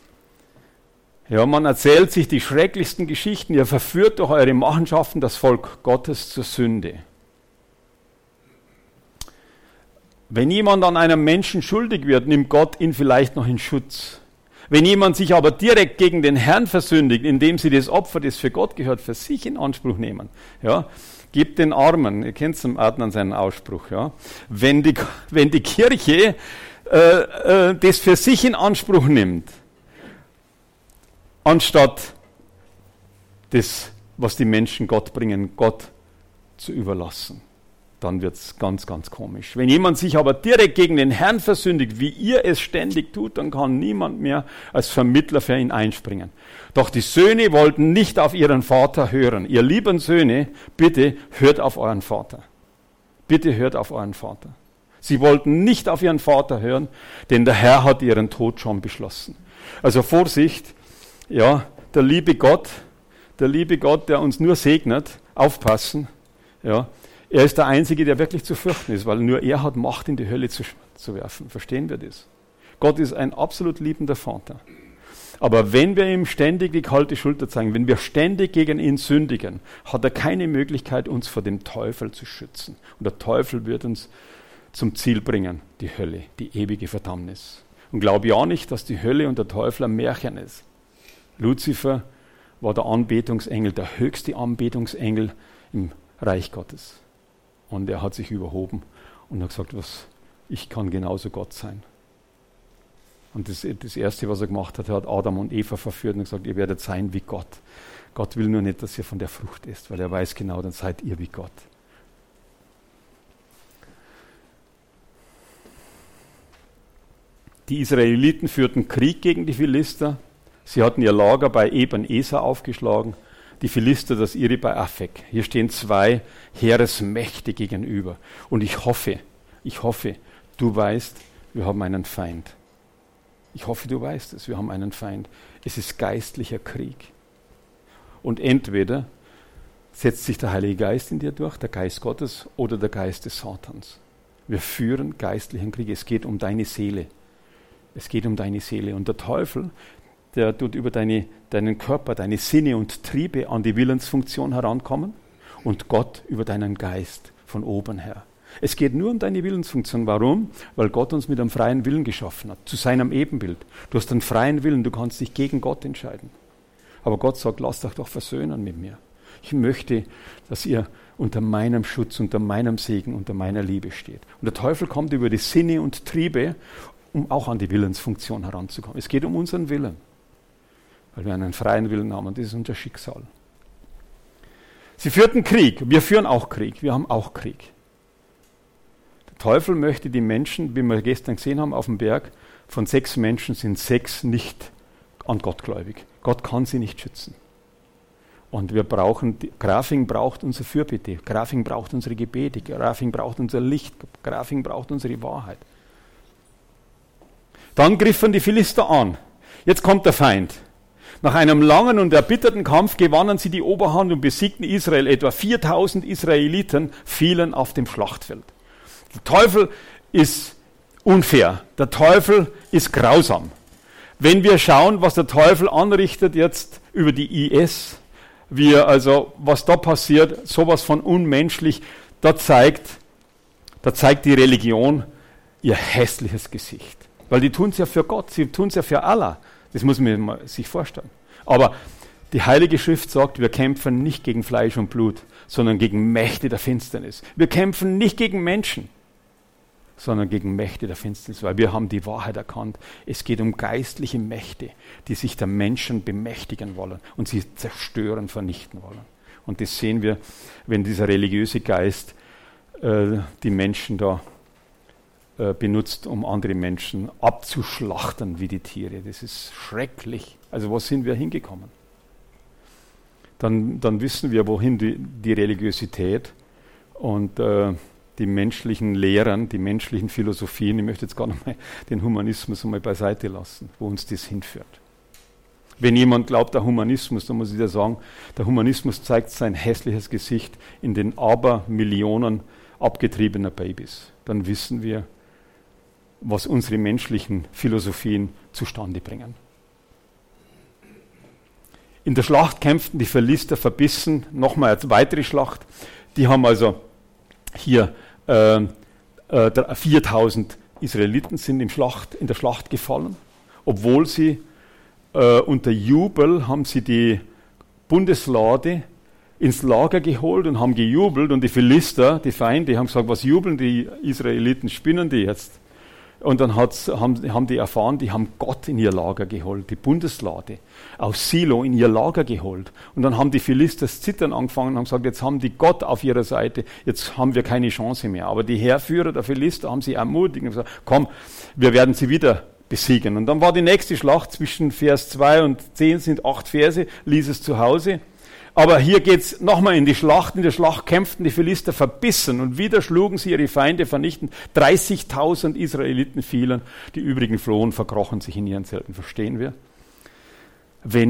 Speaker 2: Ja, man erzählt sich die schrecklichsten Geschichten. Ihr verführt durch eure Machenschaften das Volk Gottes zur Sünde. Wenn jemand an einem Menschen schuldig wird, nimmt Gott ihn vielleicht noch in Schutz. Wenn jemand sich aber direkt gegen den Herrn versündigt, indem sie das Opfer, das für Gott gehört, für sich in Anspruch nehmen, ja, gebt den Armen, ihr kennt zum Adnan seinen Ausspruch, ja, wenn die Kirche das für sich in Anspruch nimmt, anstatt das, was die Menschen Gott bringen, Gott zu überlassen. dann wird es ganz, ganz komisch. Wenn jemand sich aber direkt gegen den Herrn versündigt, wie ihr es ständig tut, dann kann niemand mehr als Vermittler für ihn einspringen. Doch die Söhne wollten nicht auf ihren Vater hören. Ihr lieben Söhne, bitte hört auf euren Vater. Bitte hört auf euren Vater. Sie wollten nicht auf ihren Vater hören, denn der Herr hat ihren Tod schon beschlossen. Also Vorsicht, ja, der liebe Gott, der uns nur segnet, aufpassen, ja, er ist der Einzige, der wirklich zu fürchten ist, weil nur er hat Macht, in die Hölle zu werfen. Verstehen wir das? Gott ist ein absolut liebender Vater. Aber wenn wir ihm ständig die kalte Schulter zeigen, wenn wir ständig gegen ihn sündigen, hat er keine Möglichkeit, uns vor dem Teufel zu schützen. Und der Teufel wird uns zum Ziel bringen, die Hölle, die ewige Verdammnis. Und glaube ja nicht, dass die Hölle und der Teufel ein Märchen ist. Luzifer war der Anbetungsengel, der höchste Anbetungsengel im Reich Gottes. Und er hat sich überhoben und hat gesagt, ich kann genauso Gott sein. Und das Erste, was er gemacht hat, er hat Adam und Eva verführt und gesagt, ihr werdet sein wie Gott. Gott will nur nicht, dass ihr von der Frucht isst, weil er weiß genau, dann seid ihr wie Gott. Die Israeliten führten Krieg gegen die Philister. Sie hatten ihr Lager bei Eben-Eser aufgeschlagen. Die Philister das ihre bei Afek. Hier stehen zwei Heeresmächte gegenüber. Und ich hoffe, du weißt, wir haben einen Feind. Ich hoffe, du weißt es, wir haben einen Feind. Es ist geistlicher Krieg. Und entweder setzt sich der Heilige Geist in dir durch, der Geist Gottes oder der Geist des Satans. Wir führen geistlichen Krieg. Es geht um deine Seele. Es geht um deine Seele. Und der Teufel, der tut über deinen Körper, deine Sinne und Triebe an die Willensfunktion herankommen und Gott über deinen Geist von oben her. Es geht nur um deine Willensfunktion. Warum? Weil Gott uns mit einem freien Willen geschaffen hat, zu seinem Ebenbild. Du hast einen freien Willen, du kannst dich gegen Gott entscheiden. Aber Gott sagt, lasst euch doch versöhnen mit mir. Ich möchte, dass ihr unter meinem Schutz, unter meinem Segen, unter meiner Liebe steht. Und der Teufel kommt über die Sinne und Triebe, um auch an die Willensfunktion heranzukommen. Es geht um unseren Willen. Weil wir einen freien Willen haben und das ist unser Schicksal. Sie führten Krieg, wir führen auch Krieg, wir haben auch Krieg. Der Teufel möchte die Menschen, wie wir gestern gesehen haben auf dem Berg, von 6 Menschen sind 6 nicht an Gott gläubig. Gott kann sie nicht schützen. Und Grafing braucht unser Fürbitte, Grafing braucht unsere Gebete, Grafing braucht unser Licht, Grafing braucht unsere Wahrheit. Dann griffen die Philister an. Jetzt kommt der Feind. Nach einem langen und erbitterten Kampf gewannen sie die Oberhand und besiegten Israel. Etwa 4000 Israeliten fielen auf dem Schlachtfeld. Der Teufel ist unfair. Der Teufel ist grausam. Wenn wir schauen, was der Teufel anrichtet jetzt über die IS, was da passiert, sowas von unmenschlich, da zeigt die Religion ihr hässliches Gesicht. Weil die tun es ja für Gott, sie tun es ja für Allah. Das muss man sich vorstellen. Aber die Heilige Schrift sagt, wir kämpfen nicht gegen Fleisch und Blut, sondern gegen Mächte der Finsternis. Wir kämpfen nicht gegen Menschen, sondern gegen Mächte der Finsternis, weil wir haben die Wahrheit erkannt. Es geht um geistliche Mächte, die sich der Menschen bemächtigen wollen und sie zerstören, vernichten wollen. Und das sehen wir, wenn dieser religiöse Geist die Menschen da benutzt, um andere Menschen abzuschlachten wie die Tiere. Das ist schrecklich. Also wo sind wir hingekommen? Dann wissen wir, wohin die Religiosität und die menschlichen Lehren, die menschlichen Philosophien, ich möchte jetzt gar nicht mal den Humanismus einmal beiseite lassen, wo uns das hinführt. Wenn jemand glaubt, der Humanismus, dann muss ich dir sagen, der Humanismus zeigt sein hässliches Gesicht in den Abermillionen abgetriebener Babys. Dann wissen wir, was unsere menschlichen Philosophien zustande bringen. In der Schlacht kämpften die Philister verbissen, nochmal eine weitere Schlacht. Die haben also hier 4000 Israeliten sind in der Schlacht gefallen, obwohl sie unter Jubel haben sie die Bundeslade ins Lager geholt und haben gejubelt und die Philister, die Feinde, haben gesagt, was jubeln die Israeliten, spinnen die jetzt? Und dann haben die erfahren, die haben Gott in ihr Lager geholt, die Bundeslade aus Silo in ihr Lager geholt. Und dann haben die Philister zittern angefangen und haben gesagt, jetzt haben die Gott auf ihrer Seite, jetzt haben wir keine Chance mehr. Aber die Heerführer der Philister haben sie ermutigt und gesagt, komm, wir werden sie wieder besiegen. Und dann war die nächste Schlacht zwischen Vers 2 und 10 sind 8 Verse, lies es zu Hause. Aber hier geht's nochmal in die Schlacht. In der Schlacht kämpften die Philister verbissen und wieder schlugen sie ihre Feinde vernichtend. 30.000 Israeliten fielen, die übrigen flohen, verkrochen sich in ihren Zelten. Verstehen wir? Wenn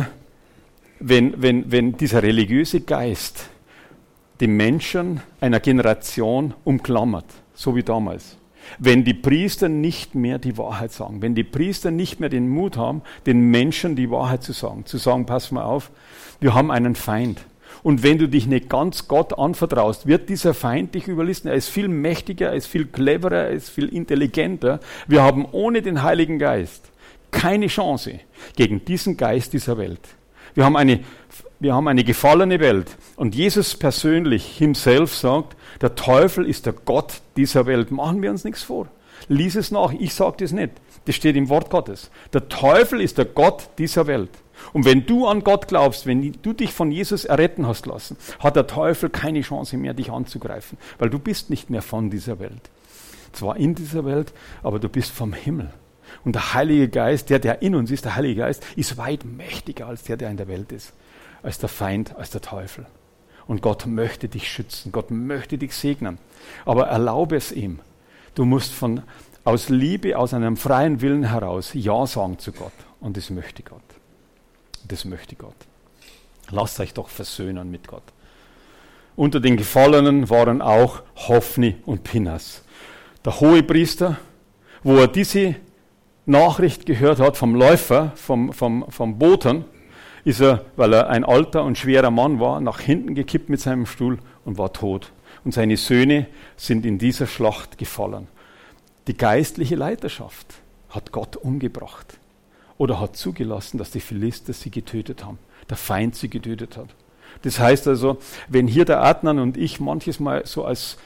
Speaker 2: dieser religiöse Geist die Menschen einer Generation umklammert, so wie damals, wenn die Priester nicht mehr die Wahrheit sagen, wenn die Priester nicht mehr den Mut haben, den Menschen die Wahrheit zu sagen, pass mal auf, wir haben einen Feind. Und wenn du dich nicht ganz Gott anvertraust, wird dieser Feind dich überlisten. Er ist viel mächtiger, er ist viel cleverer, er ist viel intelligenter. Wir haben ohne den Heiligen Geist keine Chance gegen diesen Geist dieser Welt. Wir haben eine gefallene Welt. Und Jesus persönlich, himself, sagt, der Teufel ist der Gott dieser Welt. Machen wir uns nichts vor. Lies es nach, ich sage das nicht. Das steht im Wort Gottes. Der Teufel ist der Gott dieser Welt. Und wenn du an Gott glaubst, wenn du dich von Jesus erretten hast lassen, hat der Teufel keine Chance mehr, dich anzugreifen. Weil du bist nicht mehr von dieser Welt. Zwar in dieser Welt, aber du bist vom Himmel. Und der Heilige Geist, der in uns ist, der Heilige Geist, ist weit mächtiger als der in der Welt ist. Als der Feind, als der Teufel. Und Gott möchte dich schützen, Gott möchte dich segnen. Aber erlaube es ihm. Du musst aus Liebe, aus einem freien Willen heraus Ja sagen zu Gott. Und das möchte Gott. Das möchte Gott. Lasst euch doch versöhnen mit Gott. Unter den Gefallenen waren auch Hophni und Pinhas. Der Hohepriester, wo er diese Nachricht gehört hat vom Läufer, vom Boten, ist er, weil er ein alter und schwerer Mann war, nach hinten gekippt mit seinem Stuhl und war tot. Und seine Söhne sind in dieser Schlacht gefallen. Die geistliche Leiterschaft hat Gott umgebracht oder hat zugelassen, dass die Philister sie getötet haben, der Feind sie getötet hat. Das heißt also, wenn hier der Adnan und ich manches Mal so als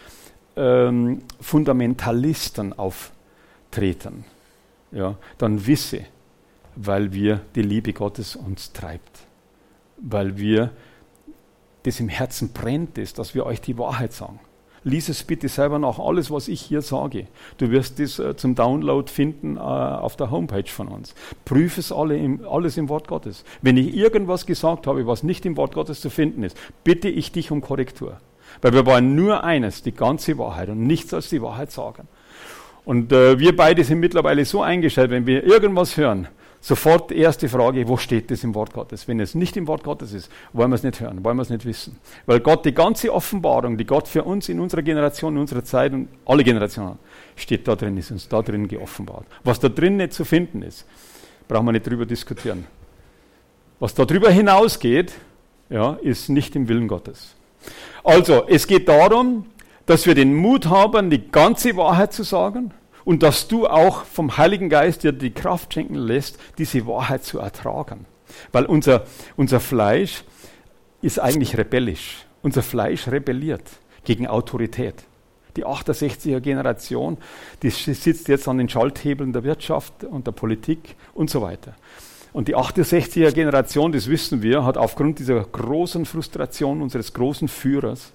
Speaker 2: Fundamentalisten auftreten, ja, dann wisse, weil wir die Liebe Gottes uns treibt, weil wir das im Herzen brennt ist, dass wir euch die Wahrheit sagen. Lies es bitte selber nach, alles was ich hier sage. Du wirst es zum Download finden auf der Homepage von uns. Prüf es alles im Wort Gottes. Wenn ich irgendwas gesagt habe, was nicht im Wort Gottes zu finden ist, bitte ich dich um Korrektur. Weil wir wollen nur eines, die ganze Wahrheit und nichts als die Wahrheit sagen. Und wir beide sind mittlerweile so eingestellt, wenn wir irgendwas hören, sofort die erste Frage, wo steht das im Wort Gottes? Wenn es nicht im Wort Gottes ist, wollen wir es nicht hören, wollen wir es nicht wissen. Weil Gott, die ganze Offenbarung, die Gott für uns in unserer Generation, in unserer Zeit und alle Generationen steht da drin, ist uns da drin geoffenbart. Was da drin nicht zu finden ist, brauchen wir nicht drüber diskutieren. Was darüber hinausgeht, ja, ist nicht im Willen Gottes. Also, es geht darum, dass wir den Mut haben, die ganze Wahrheit zu sagen und dass du auch vom Heiligen Geist dir die Kraft schenken lässt, diese Wahrheit zu ertragen. Weil unser Fleisch ist eigentlich rebellisch. Unser Fleisch rebelliert gegen Autorität. Die 68er Generation, die sitzt jetzt an den Schalthebeln der Wirtschaft und der Politik und so weiter. Und die 68er Generation, das wissen wir, hat aufgrund dieser großen Frustration unseres großen Führers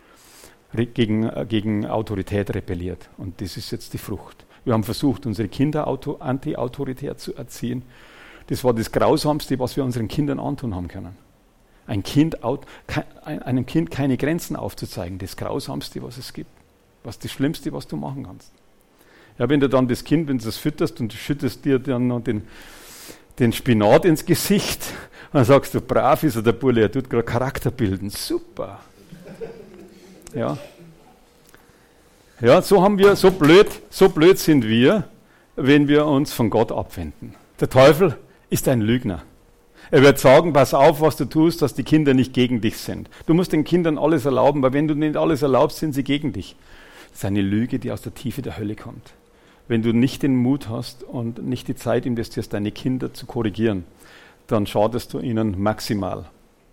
Speaker 2: gegen Autorität rebelliert. Und das ist jetzt die Frucht. Wir haben versucht, unsere Kinder anti-autoritär zu erziehen. Das war das Grausamste, was wir unseren Kindern antun haben können. Einem Kind keine Grenzen aufzuzeigen, das Grausamste, was es gibt. Was das Schlimmste, was du machen kannst. Ja, wenn du dann das Kind, wenn du es fütterst und du schüttest dir dann noch den Spinat ins Gesicht, dann sagst du, brav ist er, der Bulle, er tut gerade Charakter bilden. Super. Ja. Ja, so blöd sind wir, wenn wir uns von Gott abwenden. Der Teufel ist ein Lügner. Er wird sagen, pass auf, was du tust, dass die Kinder nicht gegen dich sind. Du musst den Kindern alles erlauben, weil wenn du nicht alles erlaubst, sind sie gegen dich. Das ist eine Lüge, die aus der Tiefe der Hölle kommt. Wenn du nicht den Mut hast und nicht die Zeit investierst, deine Kinder zu korrigieren, dann schadest du ihnen maximal.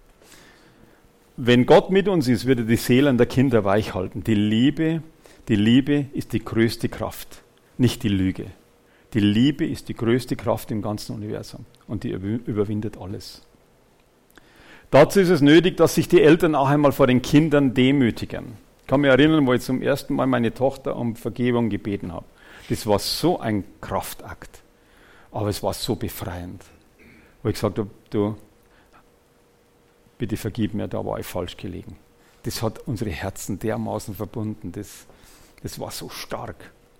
Speaker 2: Wenn Gott mit uns ist, wird er die Seelen der Kinder weich halten. Die Liebe ist die größte Kraft. nicht die Lüge. Die Liebe ist die größte Kraft im ganzen Universum und die überwindet alles. Dazu ist es nötig, dass sich die Eltern auch einmal vor den Kindern demütigen. Ich kann mich erinnern, wo ich zum ersten Mal meine Tochter um Vergebung gebeten habe. Das war so ein Kraftakt, aber es war so befreiend. Wo ich gesagt habe, du, bitte vergib mir, da war ich falsch gelegen. Das hat unsere Herzen dermaßen verbunden, das war so stark.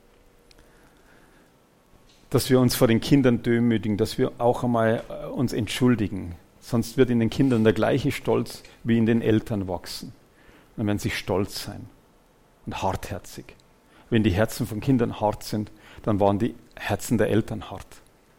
Speaker 2: Dass wir uns vor den Kindern demütigen, dass wir auch einmal uns entschuldigen. Sonst wird in den Kindern der gleiche Stolz wie in den Eltern wachsen. Dann werden sie stolz sein und hartherzig. Wenn die Herzen von Kindern hart sind, dann waren die Herzen der Eltern hart.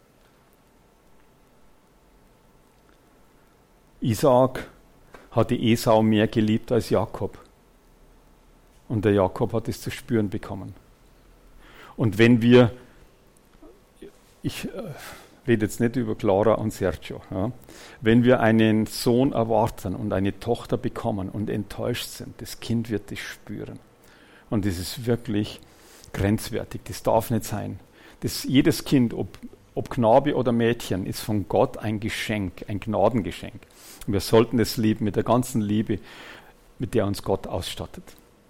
Speaker 2: Isaak hatte Esau mehr geliebt als Jakob. Und der Jakob hat es zu spüren bekommen. Und wenn wir, ich rede jetzt nicht über Clara und Sergio, ja, wenn wir einen Sohn erwarten und eine Tochter bekommen und enttäuscht sind, das Kind wird das spüren. Und das ist wirklich grenzwertig, das darf nicht sein. Jedes Kind, ob Knabe oder Mädchen, ist von Gott ein Geschenk, ein Gnadengeschenk. Und wir sollten es lieben mit der ganzen Liebe, mit der uns Gott ausstattet.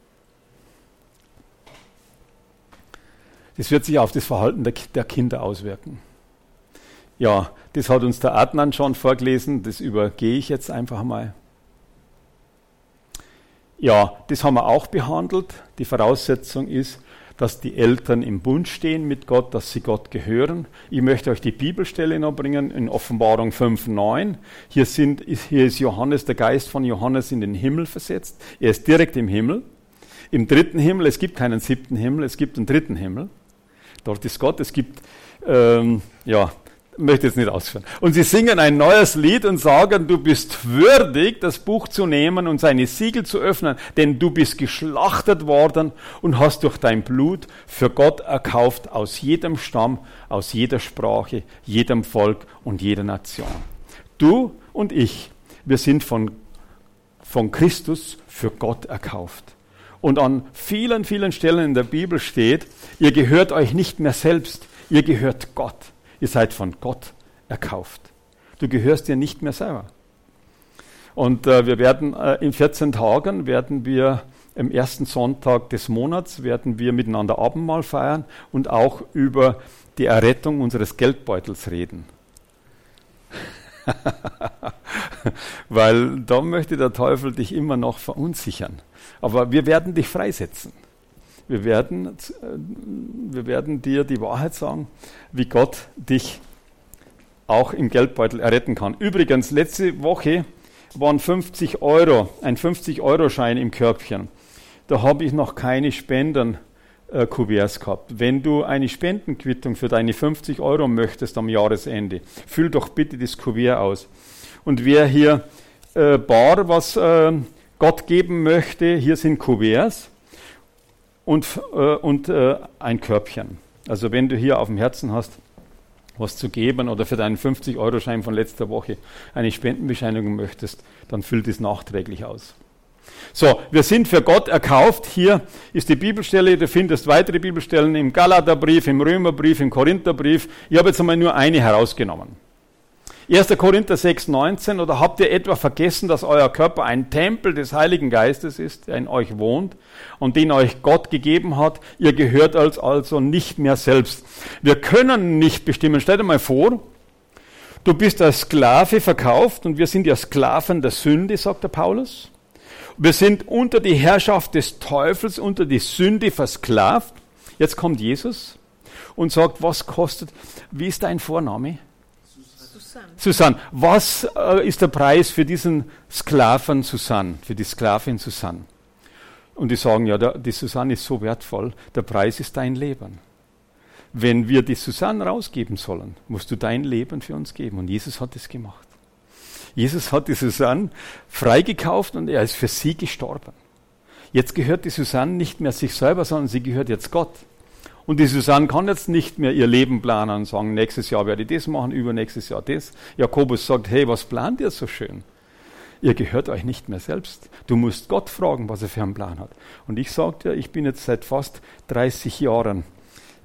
Speaker 2: Das wird sich auf das Verhalten der Kinder auswirken. Ja, das hat uns der Adnan schon vorgelesen, das übergehe ich jetzt einfach mal. Ja, das haben wir auch behandelt. Die Voraussetzung ist, dass die Eltern im Bund stehen mit Gott, dass sie Gott gehören. Ich möchte euch die Bibelstelle noch bringen in Offenbarung 5,9. Hier ist Johannes, der Geist von Johannes in den Himmel versetzt. Er ist direkt im Himmel. Im dritten Himmel, es gibt keinen siebten Himmel, es gibt einen dritten Himmel. Dort ist Gott, es gibt, möchte jetzt nicht ausführen. Und sie singen ein neues Lied und sagen, du bist würdig, das Buch zu nehmen und seine Siegel zu öffnen, denn du bist geschlachtet worden und hast durch dein Blut für Gott erkauft aus jedem Stamm, aus jeder Sprache, jedem Volk und jeder Nation. Du und ich, wir sind von Christus für Gott erkauft. Und an vielen, vielen Stellen in der Bibel steht, ihr gehört euch nicht mehr selbst, ihr gehört Gott. Ihr seid von Gott erkauft. Du gehörst dir nicht mehr selber. Und wir werden in 14 Tagen, am ersten Sonntag des Monats, werden wir miteinander Abendmahl feiern und auch über die Errettung unseres Geldbeutels reden. Weil da möchte der Teufel dich immer noch verunsichern. Aber wir werden dich freisetzen. Wir werden dir die Wahrheit sagen, wie Gott dich auch im Geldbeutel erretten kann. Übrigens, letzte Woche waren 50 Euro, ein 50-Euro-Schein im Körbchen. Da habe ich noch keine Spenden-Kuverts gehabt. Wenn du eine Spendenquittung für deine 50 Euro möchtest am Jahresende, füll doch bitte das Kuvert aus. Und wer hier bar was Gott geben möchte, hier sind Kuverts und ein Körbchen. Also wenn du hier auf dem Herzen hast, was zu geben oder für deinen 50-Euro-Schein von letzter Woche eine Spendenbescheinigung möchtest, dann füll das nachträglich aus. So, wir sind für Gott erkauft. Hier ist die Bibelstelle, du findest weitere Bibelstellen im Galaterbrief, im Römerbrief, im Korintherbrief. Ich habe jetzt einmal nur eine herausgenommen. 1. Korinther 6,19, oder habt ihr etwa vergessen, dass euer Körper ein Tempel des Heiligen Geistes ist, der in euch wohnt und den euch Gott gegeben hat? Ihr gehört also nicht mehr selbst. Wir können nicht bestimmen. Stell dir mal vor, du bist als Sklave verkauft und wir sind ja Sklaven der Sünde, sagt der Paulus. Wir sind unter die Herrschaft des Teufels, unter die Sünde versklavt. Jetzt kommt Jesus und sagt, was kostet, wie ist dein Vorname? Susanne, was ist der Preis für diesen Sklaven Susanne, für die Sklavin Susanne? Und die sagen, ja, die Susanne ist so wertvoll, der Preis ist dein Leben. Wenn wir die Susanne rausgeben sollen, musst du dein Leben für uns geben. Und Jesus hat es gemacht. Jesus hat die Susanne freigekauft und er ist für sie gestorben. Jetzt gehört die Susanne nicht mehr sich selber, sondern sie gehört jetzt Gott. Und die Susanne kann jetzt nicht mehr ihr Leben planen und sagen, nächstes Jahr werde ich das machen, übernächstes Jahr das. Jakobus sagt, hey, was plant ihr so schön? Ihr gehört euch nicht mehr selbst. Du musst Gott fragen, was er für einen Plan hat. Und ich sage dir, ich bin jetzt seit fast 30 Jahren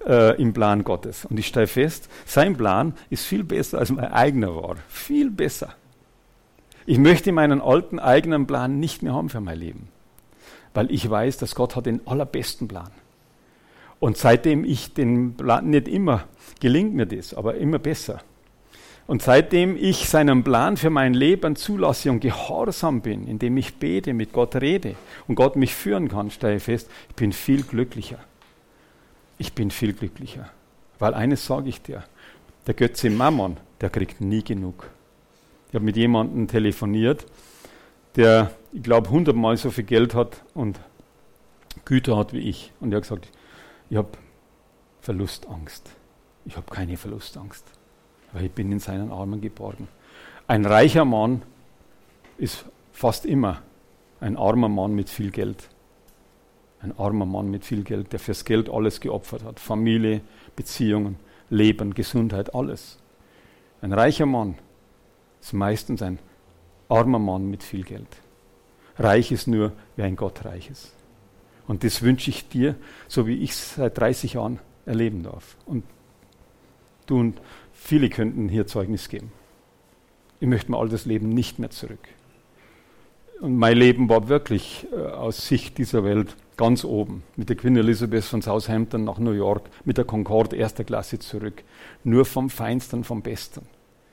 Speaker 2: im Plan Gottes. Und ich stelle fest, sein Plan ist viel besser, als mein eigener war. Viel besser. Ich möchte meinen alten eigenen Plan nicht mehr haben für mein Leben. Weil ich weiß, dass Gott hat den allerbesten Plan. Und seitdem ich den Plan, nicht immer gelingt mir das, aber immer besser. Und seitdem ich seinen Plan für mein Leben zulasse und gehorsam bin, indem ich bete, mit Gott rede und Gott mich führen kann, stelle ich fest, ich bin viel glücklicher. Ich bin viel glücklicher. Weil eines sage ich dir, der Götze Mammon, der kriegt nie genug. Ich habe mit jemandem telefoniert, der, ich glaube, 100-mal so viel Geld hat und Güter hat wie ich. Und er hat gesagt, ich habe Verlustangst. Ich habe keine Verlustangst, weil ich bin in seinen Armen geborgen. Ein reicher Mann ist fast immer ein armer Mann mit viel Geld. Ein armer Mann mit viel Geld, der fürs Geld alles geopfert hat. Familie, Beziehungen, Leben, Gesundheit, alles. Ein reicher Mann ist meistens ein armer Mann mit viel Geld. Reich ist nur, wer in Gott reich ist. Und das wünsche ich dir, so wie ich es seit 30 Jahren erleben darf. Und du und viele könnten hier Zeugnis geben. Ich möchte mir all das Leben nicht mehr zurück. Und mein Leben war wirklich aus Sicht dieser Welt ganz oben. Mit der Queen Elizabeth von Southampton nach New York, mit der Concorde erster Klasse zurück. Nur vom Feinsten, vom Besten.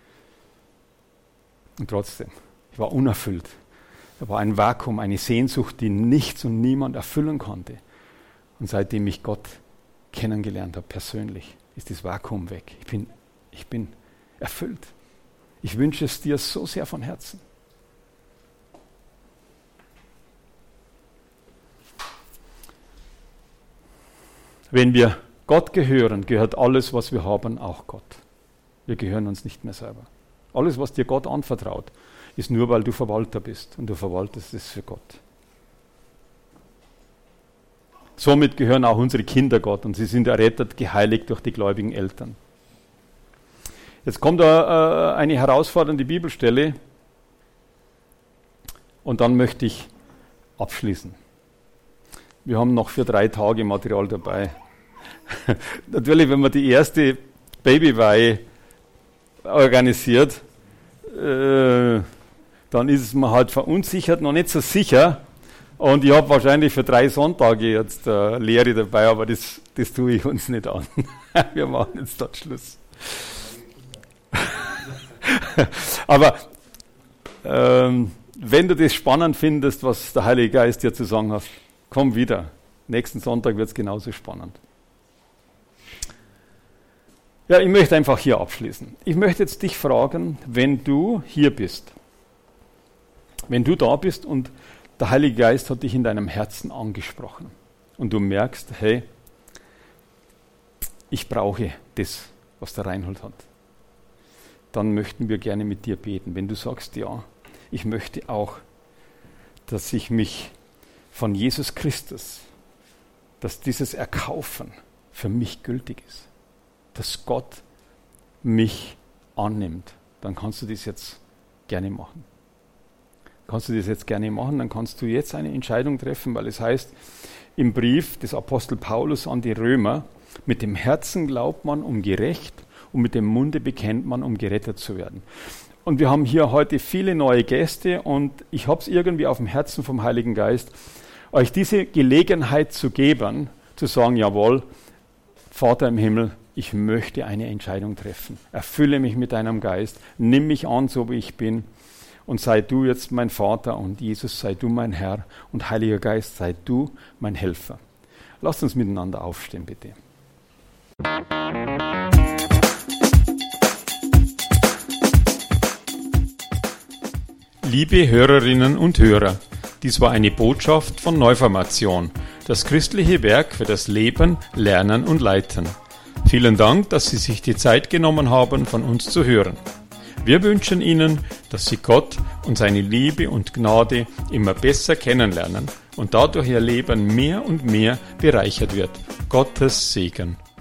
Speaker 2: Und trotzdem, ich war unerfüllt. Da war ein Vakuum, eine Sehnsucht, die nichts und niemand erfüllen konnte. Und seitdem ich Gott kennengelernt habe, persönlich, ist das Vakuum weg. Ich bin erfüllt. Ich wünsche es dir so sehr von Herzen. Wenn wir Gott gehören, gehört alles, was wir haben, auch Gott. Wir gehören uns nicht mehr selber. Alles, was dir Gott anvertraut, ist nur, weil du Verwalter bist und du verwaltest es für Gott. Somit gehören auch unsere Kinder Gott und sie sind errettet, geheiligt durch die gläubigen Eltern. Jetzt kommt da eine herausfordernde Bibelstelle und dann möchte ich abschließen. Wir haben noch für 3 Tage Material dabei. Natürlich, wenn man die erste Babyweihe organisiert, dann ist es mir halt verunsichert, noch nicht so sicher. Und ich habe wahrscheinlich für 3 Sonntage jetzt Lehre dabei, aber das tue ich uns nicht an. Wir machen jetzt dort Schluss. Aber wenn du das spannend findest, was der Heilige Geist dir zu sagen hat, komm wieder. Nächsten Sonntag wird es genauso spannend. Ja, ich möchte einfach hier abschließen. Ich möchte jetzt dich fragen, wenn du hier bist, wenn du da bist und der Heilige Geist hat dich in deinem Herzen angesprochen und du merkst, hey, ich brauche das, was der Reinhold hat, dann möchten wir gerne mit dir beten. Wenn du sagst, ja, ich möchte auch, dass ich mich von Jesus Christus, dass dieses Erkaufen für mich gültig ist, dass Gott mich annimmt, dann kannst du das jetzt gerne machen. Dann kannst du jetzt eine Entscheidung treffen, weil es heißt im Brief des Apostel Paulus an die Römer, mit dem Herzen glaubt man, um gerecht, und mit dem Munde bekennt man, um gerettet zu werden. Und wir haben hier heute viele neue Gäste und ich habe es irgendwie auf dem Herzen vom Heiligen Geist, euch diese Gelegenheit zu geben, zu sagen, jawohl, Vater im Himmel, ich möchte eine Entscheidung treffen. Erfülle mich mit deinem Geist, nimm mich an, so wie ich bin und sei du jetzt mein Vater und Jesus, sei du mein Herr und Heiliger Geist, sei du mein Helfer. Lasst uns miteinander aufstehen, bitte.
Speaker 1: Liebe Hörerinnen und Hörer, dies war eine Botschaft von Neuformation, das christliche Werk für das Leben, Lernen und Leiten. Vielen Dank, dass Sie sich die Zeit genommen haben, von uns zu hören. Wir wünschen Ihnen, dass Sie Gott und seine Liebe und Gnade immer besser kennenlernen und dadurch Ihr Leben mehr und mehr bereichert wird. Gottes Segen.